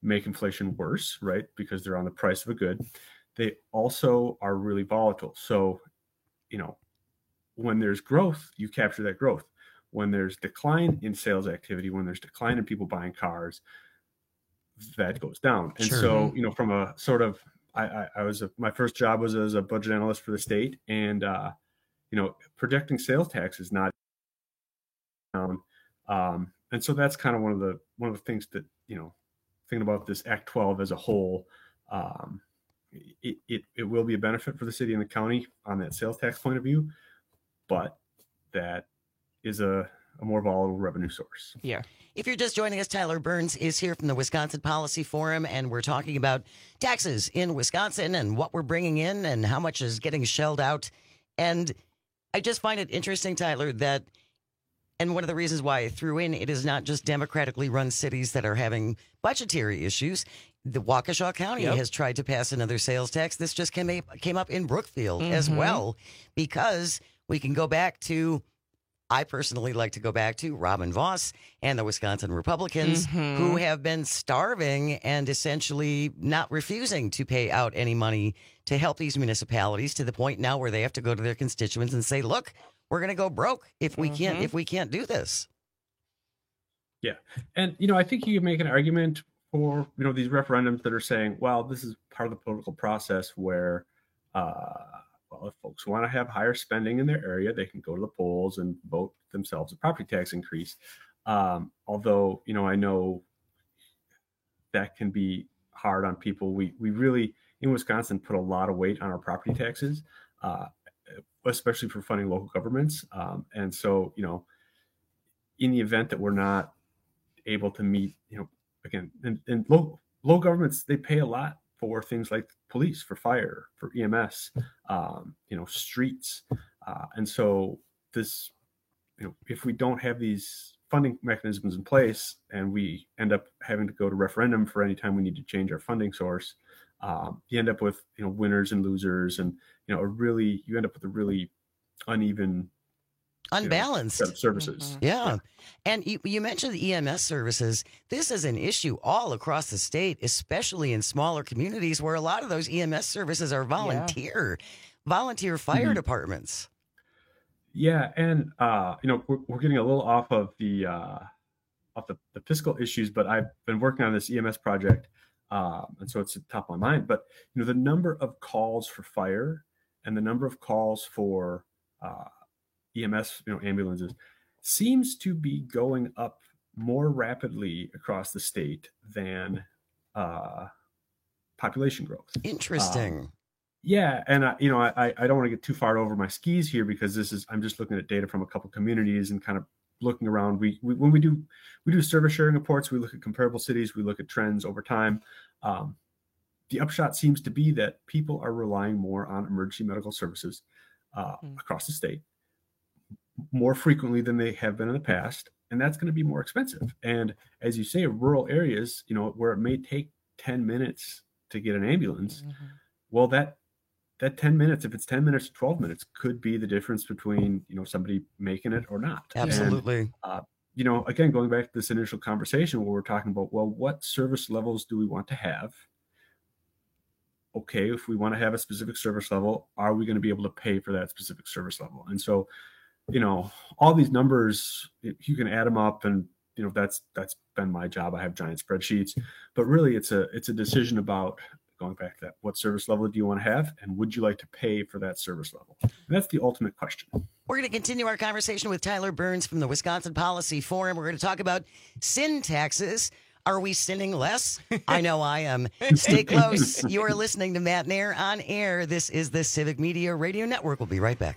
S6: make inflation worse, right? Because they're on the price of a good. They also are really volatile. So, when there's growth, you capture that growth. When there's decline in sales activity, when there's decline in people buying cars, that goes down. And so, from a sort of, my first job was as a budget analyst for the state, and projecting sales tax is not down. And so that's kind of one of the things that, thinking about this Act 12 as a whole, it will be a benefit for the city and the county on that sales tax point of view, but that is a more volatile revenue source.
S10: Yeah.
S9: If you're just joining us, Tyler Burns is here from the Wisconsin Policy Forum, and we're talking about taxes in Wisconsin and what we're bringing in and how much is getting shelled out. And I just find it interesting, Tyler, that, and one of the reasons why I threw in, it is not just democratically run cities that are having budgetary issues. The Waukesha County has tried to pass another sales tax. This just came up in Brookfield as well, because we can go back to, I personally like to go back to Robin Vos and the Wisconsin Republicans, who have been starving and essentially not refusing to pay out any money to help these municipalities, to the point now where they have to go to their constituents and say, look, we're going to go broke if we can't do this.
S6: Yeah. And, I think you can make an argument for, these referendums that are saying, well, this is part of the political process where, if folks want to have higher spending in their area, they can go to the polls and vote themselves a property tax increase. Although, I know that can be hard on people. We really, in Wisconsin, put a lot of weight on our property taxes, especially for funding local governments. And so, in the event that we're not able to meet, again, and local governments, they pay a lot for things like police, for fire, for EMS, streets. And so this, if we don't have these funding mechanisms in place and we end up having to go to referendum for any time we need to change our funding source, you end up with, winners and losers, and, you end up with a really uneven,
S9: unbalanced
S6: set of services.
S9: Yeah. And you mentioned the EMS services. This is an issue all across the state, especially in smaller communities where a lot of those EMS services are volunteer fire departments.
S6: Yeah. And, we're getting a little off of the fiscal issues, but I've been working on this EMS project. And so it's at the top of my mind, but, the number of calls for fire and the number of calls for, EMS, ambulances, seems to be going up more rapidly across the state than population growth.
S9: Interesting.
S6: Yeah, and I don't want to get too far over my skis here, because I'm just looking at data from a couple communities and kind of looking around. When we do service sharing reports, we look at comparable cities, we look at trends over time. The upshot seems to be that people are relying more on emergency medical services across the state more frequently than they have been in the past, and that's going to be more expensive. And as you say, rural areas, where it may take 10 minutes to get an ambulance, well, that 10 minutes, if it's 10 minutes to 12 minutes, could be the difference between, somebody making it or not.
S9: Absolutely.
S6: And, again, going back to this initial conversation where we're talking about, well, what service levels do we want to have? Okay, if we want to have a specific service level, are we going to be able to pay for that specific service level? And so, all these numbers, you can add them up, and, that's been my job. I have giant spreadsheets, but really it's a decision about, going back to that, what service level do you want to have, and would you like to pay for that service level? And that's the ultimate question.
S9: We're going to continue our conversation with Tyler Burns from the Wisconsin Policy Forum. We're going to talk about sin taxes. Are we sinning less? I know I am. Stay close. You are listening to Matt Nair on air. This is the Civic Media Radio Network. We'll be right back.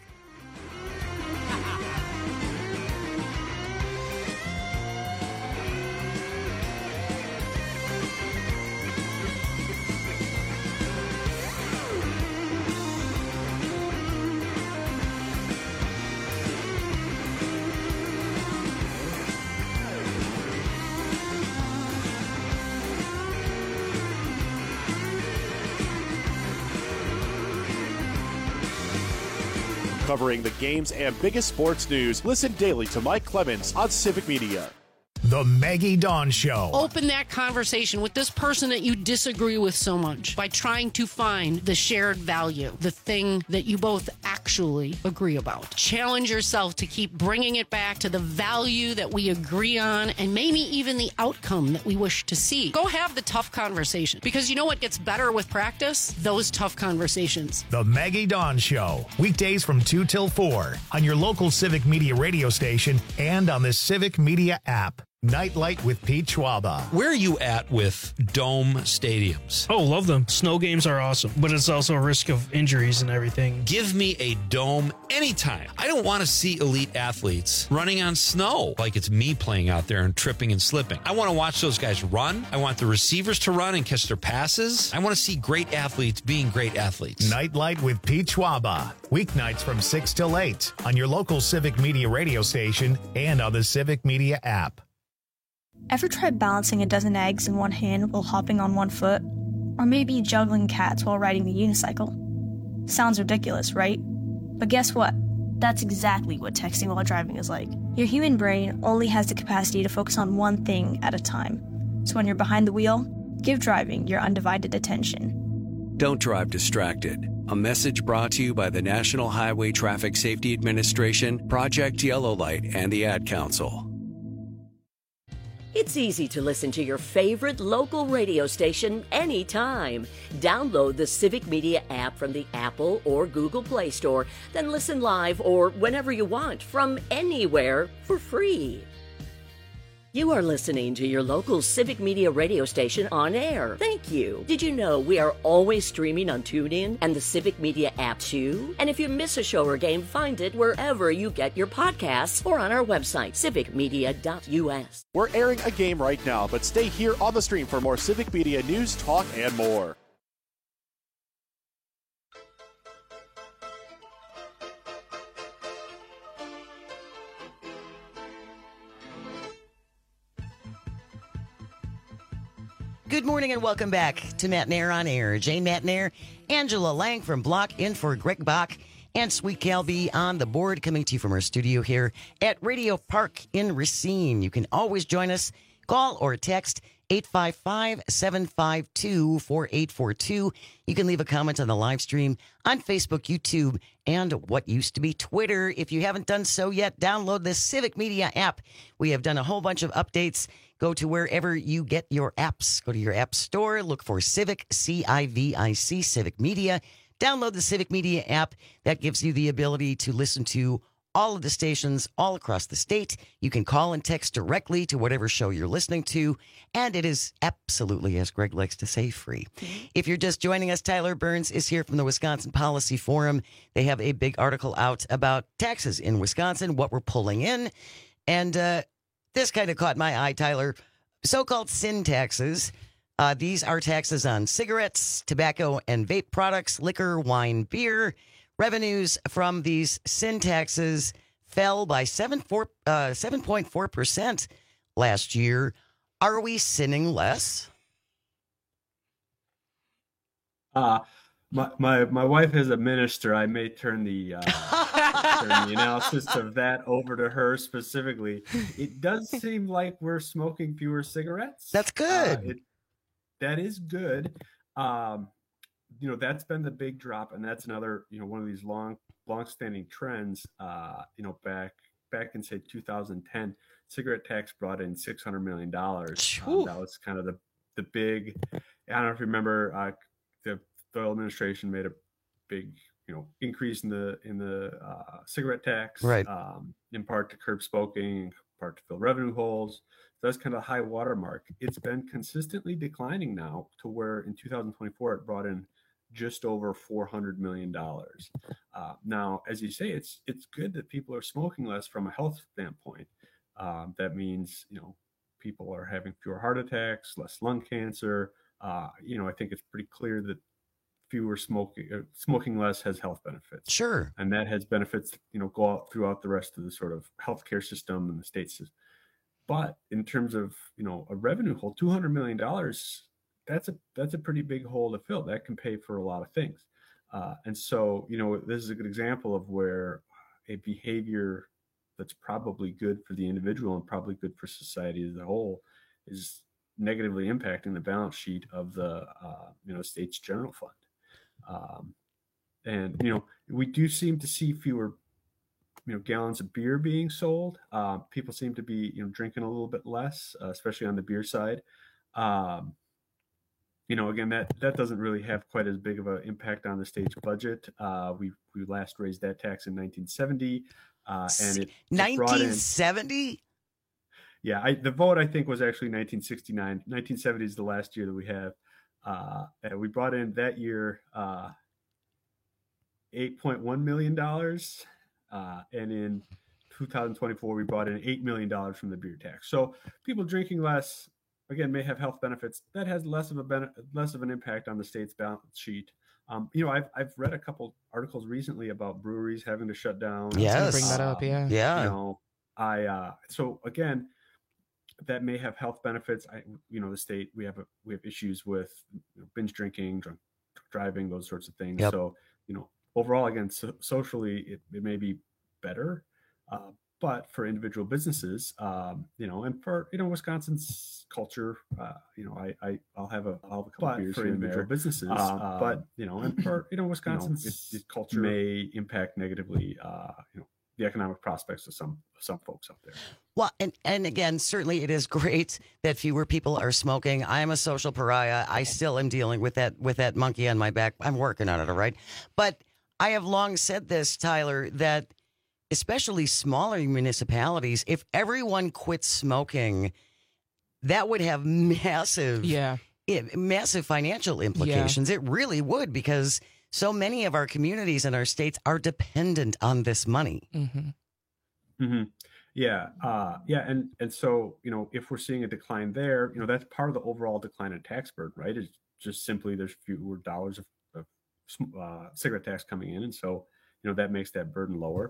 S1: Covering the games and biggest sports news, listen daily to Mike Clemens on Civic Media.
S2: The Maggie Dawn Show.
S7: Open that conversation with this person that you disagree with so much by trying to find the shared value, the thing that you both actually agree about. Challenge yourself to keep bringing it back to the value that we agree on and maybe even the outcome that we wish to see. Go have the tough conversation, because you know what gets better with practice? Those tough conversations.
S2: The Maggie Dawn Show. Weekdays from 2 till 4 on your local Civic Media radio station and on the Civic Media app. Nightlight with Pete Schwaba.
S21: Where are you at with dome stadiums?
S8: Oh, love them. Snow games are awesome, but it's also a risk of injuries and everything.
S21: Give me a dome anytime. I don't want to see elite athletes running on snow like it's me playing out there and tripping and slipping. I want to watch those guys run. I want the receivers to run and catch their passes. I want to see great athletes being great athletes.
S2: Nightlight with Pete Schwaba. Weeknights from 6 till 8 on your local Civic Media radio station and on the Civic Media app.
S11: Ever tried balancing a dozen eggs in one hand while hopping on one foot? Or maybe juggling cats while riding the unicycle? Sounds ridiculous, right? But guess what? That's exactly what texting while driving is like. Your human brain only has the capacity to focus on one thing at a time. So when you're behind the wheel, give driving your undivided attention.
S12: Don't drive distracted. A message brought to you by the National Highway Traffic Safety Administration, Project Yellow Light, and the Ad Council.
S19: It's easy to listen to your favorite local radio station anytime. Download the Civic Media app from the Apple or Google Play Store, then listen live or whenever you want from anywhere for free. You are listening to your local Civic Media radio station on air. Thank you. Did you know we are always streaming on TuneIn and the Civic Media app too? And if you miss a show or game, find it wherever you get your podcasts or on our website, civicmedia.us.
S1: We're airing a game right now, but stay here on the stream for more Civic Media news, talk, and more.
S9: Good morning and welcome back to Matt Nair on Air. Jane Matt Nair, Angela Lang from Block in for Greg Bach, and Sweet Calby on the board, coming to you from our studio here at Radio Park in Racine. You can always join us. Call or text 855-752-4842. You can leave a comment on the live stream on Facebook, YouTube, and what used to be Twitter. If you haven't done so yet, download the Civic Media app. We have done a whole bunch of updates. Go to wherever you get your apps. Go to your app store. Look for Civic, C-I-V-I-C, Civic Media. Download the Civic Media app. That gives you the ability to listen to all of the stations all across the state. You can call and text directly to whatever show you're listening to. And it is absolutely, as Greg likes to say, free. If you're just joining us, Tyler Burns is here from the Wisconsin Policy Forum. They have a big article out about taxes in Wisconsin, what we're pulling in. And this kind of caught my eye, Tyler. So-called sin taxes. These are taxes on cigarettes, tobacco and vape products, liquor, wine, beer. Revenues from these sin taxes fell by 7.4% last year. Are we sinning less?
S6: My wife is a minister. I may turn the analysis of that over to her specifically. It does seem like we're smoking fewer cigarettes.
S9: That's good.
S6: That is good. That's been the big drop, and that's another, one of these long-standing trends. Back in say 2010, cigarette tax brought in $600 million. That was kind of the big. I don't know if you remember, the Doyle administration made a big, increase in the cigarette tax,
S9: right?
S6: In part to curb smoking, in part to fill revenue holes. So that's kind of a high watermark. It's been consistently declining now to where in 2024 it brought in just over $400 million. Now, as you say, it's good that people are smoking less from a health standpoint. That means, people are having fewer heart attacks, less lung cancer. I think it's pretty clear that smoking less has health benefits.
S9: Sure.
S6: And that has benefits, go out throughout the rest of the sort of healthcare system and the state system. But in terms of, a revenue hole, $200 million, that's a pretty big hole to fill. That can pay for a lot of things. And so, this is a good example of where a behavior that's probably good for the individual and probably good for society as a whole is negatively impacting the balance sheet of the state's general fund. And we do seem to see fewer gallons of beer being sold. People seem to be drinking a little bit less, especially on the beer side. Again, that doesn't really have quite as big of an impact on the state's budget. We last raised that tax in 1970, and it
S9: 1970.
S6: Yeah, the vote I think was actually 1969. 1970 is the last year that we have. And we brought in that year $8.1 million, and in 2024 we brought in $8 million from the beer tax. So people drinking less, again, may have health benefits. That has less of an impact on the state's balance sheet. I've read a couple articles recently about breweries having to shut down.
S9: Yes,
S10: bring that up. Yeah.
S6: So again, that may have health benefits. The state, we have issues with binge drinking, drunk driving, those sorts of things.
S9: Yep.
S6: So overall, again, socially, it may be better. But for individual businesses, and for Wisconsin's culture, I'll have a couple of beers for individual businesses. And for Wisconsin's culture may impact negatively, the economic prospects of some folks out there.
S9: Well, and again, certainly it is great that fewer people are smoking. I am a social pariah. I still am dealing with that monkey on my back. I'm working on it, all right? But I have long said this, Tyler, that especially smaller municipalities, if everyone quit smoking, that would have massive financial implications. It really would, because so many of our communities in our states are dependent on this money.
S10: Mm-hmm.
S6: Mm-hmm. Yeah. And so, if we're seeing a decline there, that's part of the overall decline in tax burden, right? It's just simply there's fewer dollars of cigarette tax coming in. And so, that makes that burden lower.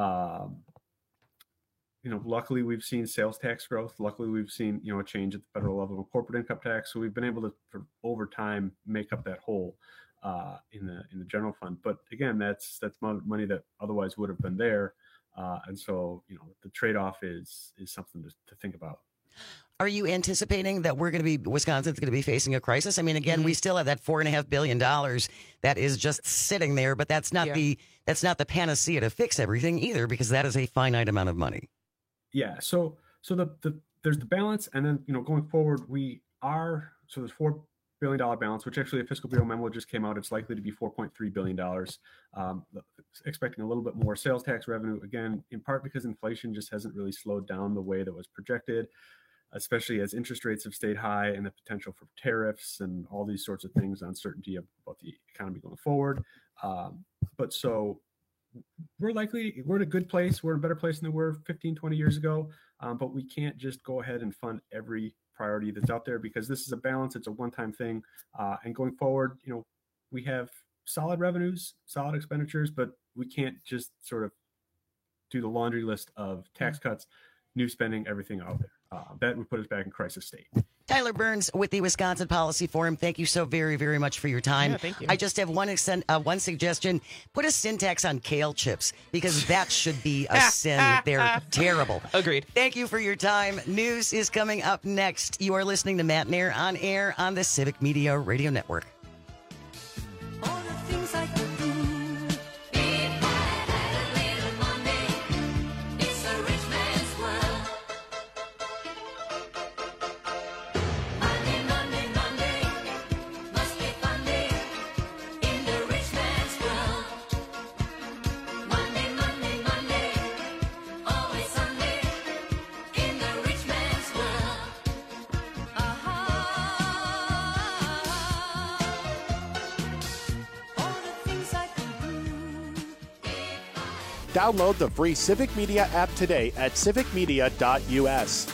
S6: Luckily we've seen sales tax growth. Luckily we've seen, a change at the federal level of corporate income tax. So we've been able to, over time, make up that hole in the general fund. But again, that's money that otherwise would have been there. And so, the trade-off is something to think about.
S9: Are you anticipating that Wisconsin's going to be facing a crisis? I mean, again, we still have that $4.5 billion that is just sitting there, but that's not the panacea to fix everything either, because that is a finite amount of money.
S6: Yeah. So there's the balance, and then going forward, there's $4 billion balance, which actually a fiscal bureau memo just came out. It's likely to be $4.3 billion. Expecting a little bit more sales tax revenue, again, in part because inflation just hasn't really slowed down the way that was projected, especially as interest rates have stayed high and the potential for tariffs and all these sorts of things, uncertainty about the economy going forward. But so we're in a good place. We're in a better place than we were 15, 20 years ago. But we can't just go ahead and fund every priority that's out there, because this is a balance. It's a one-time thing. And going forward, we have solid revenues, solid expenditures, but we can't just sort of do the laundry list of tax cuts, new spending, everything out there. That would put us back in crisis state.
S9: Tyler Burns with the Wisconsin Policy Forum. Thank you so very, very much for your time.
S10: Yeah, thank you.
S9: I just have one suggestion. Put a sin tax on kale chips, because that should be a sin. They're terrible.
S10: Agreed.
S9: Thank you for your time. News is coming up next. You are listening to Matt Nair on air on the Civic Media Radio Network.
S20: All the things I could do.
S1: Download the free Civic Media app today at civicmedia.us.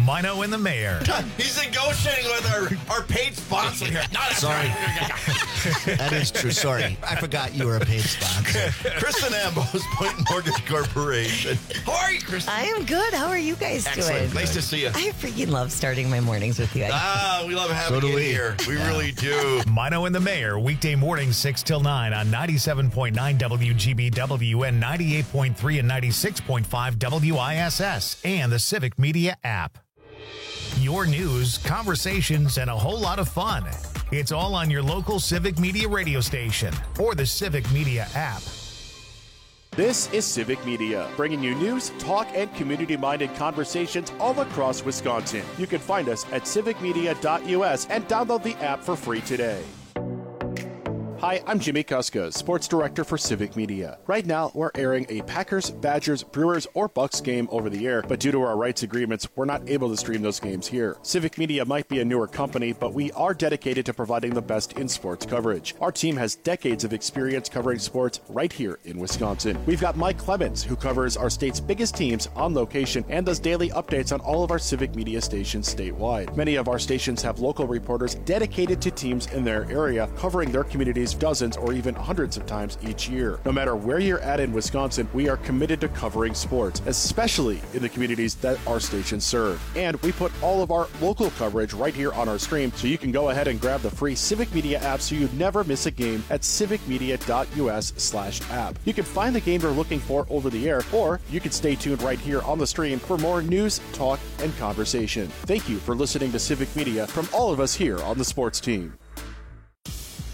S2: Mino and the Mayor.
S13: He's negotiating with our paid sponsor here.
S14: Sorry. That is true. Sorry. I forgot you were a paid sponsor.
S13: Kristen Ambos, Point Mortgage Corporation. How are you, Kristen?
S15: I am good. How are you guys doing?
S13: Nice to see you.
S15: I freaking love starting my mornings with you.
S13: We love having you here. We really do.
S2: Mino and the Mayor, weekday mornings 6 till 9 on 97.9 WGBW and 98.3 and 96.5 WISS and the Civic Media app. Your news, conversations, and a whole lot of fun. It's all on your local Civic Media radio station or the Civic Media app.
S1: This is Civic Media, bringing you news, talk, and community-minded conversations all across Wisconsin. You can find us at civicmedia.us and download the app for free today. Hi, I'm Jimmy Kuska, Sports Director for Civic Media. Right now, we're airing a Packers, Badgers, Brewers, or Bucks game over the air, but due to our rights agreements, we're not able to stream those games here. Civic Media might be a newer company, but we are dedicated to providing the best in sports coverage. Our team has decades of experience covering sports right here in Wisconsin. We've got Mike Clemens, who covers our state's biggest teams on location and does daily updates on all of our Civic Media stations statewide. Many of our stations have local reporters dedicated to teams in their area, covering their communities dozens or even hundreds of times each year. No matter where you're at in Wisconsin, we are committed to covering sports, especially in the communities that our stations serve. And we put all of our local coverage right here on our stream, so you can go ahead and grab the free Civic Media app so you never miss a game at civicmedia.us/app. You can find the game you're looking for over the air, or you can stay tuned right here on the stream for more news, talk, and conversation. Thank you for listening to Civic Media from all of us here on the sports team.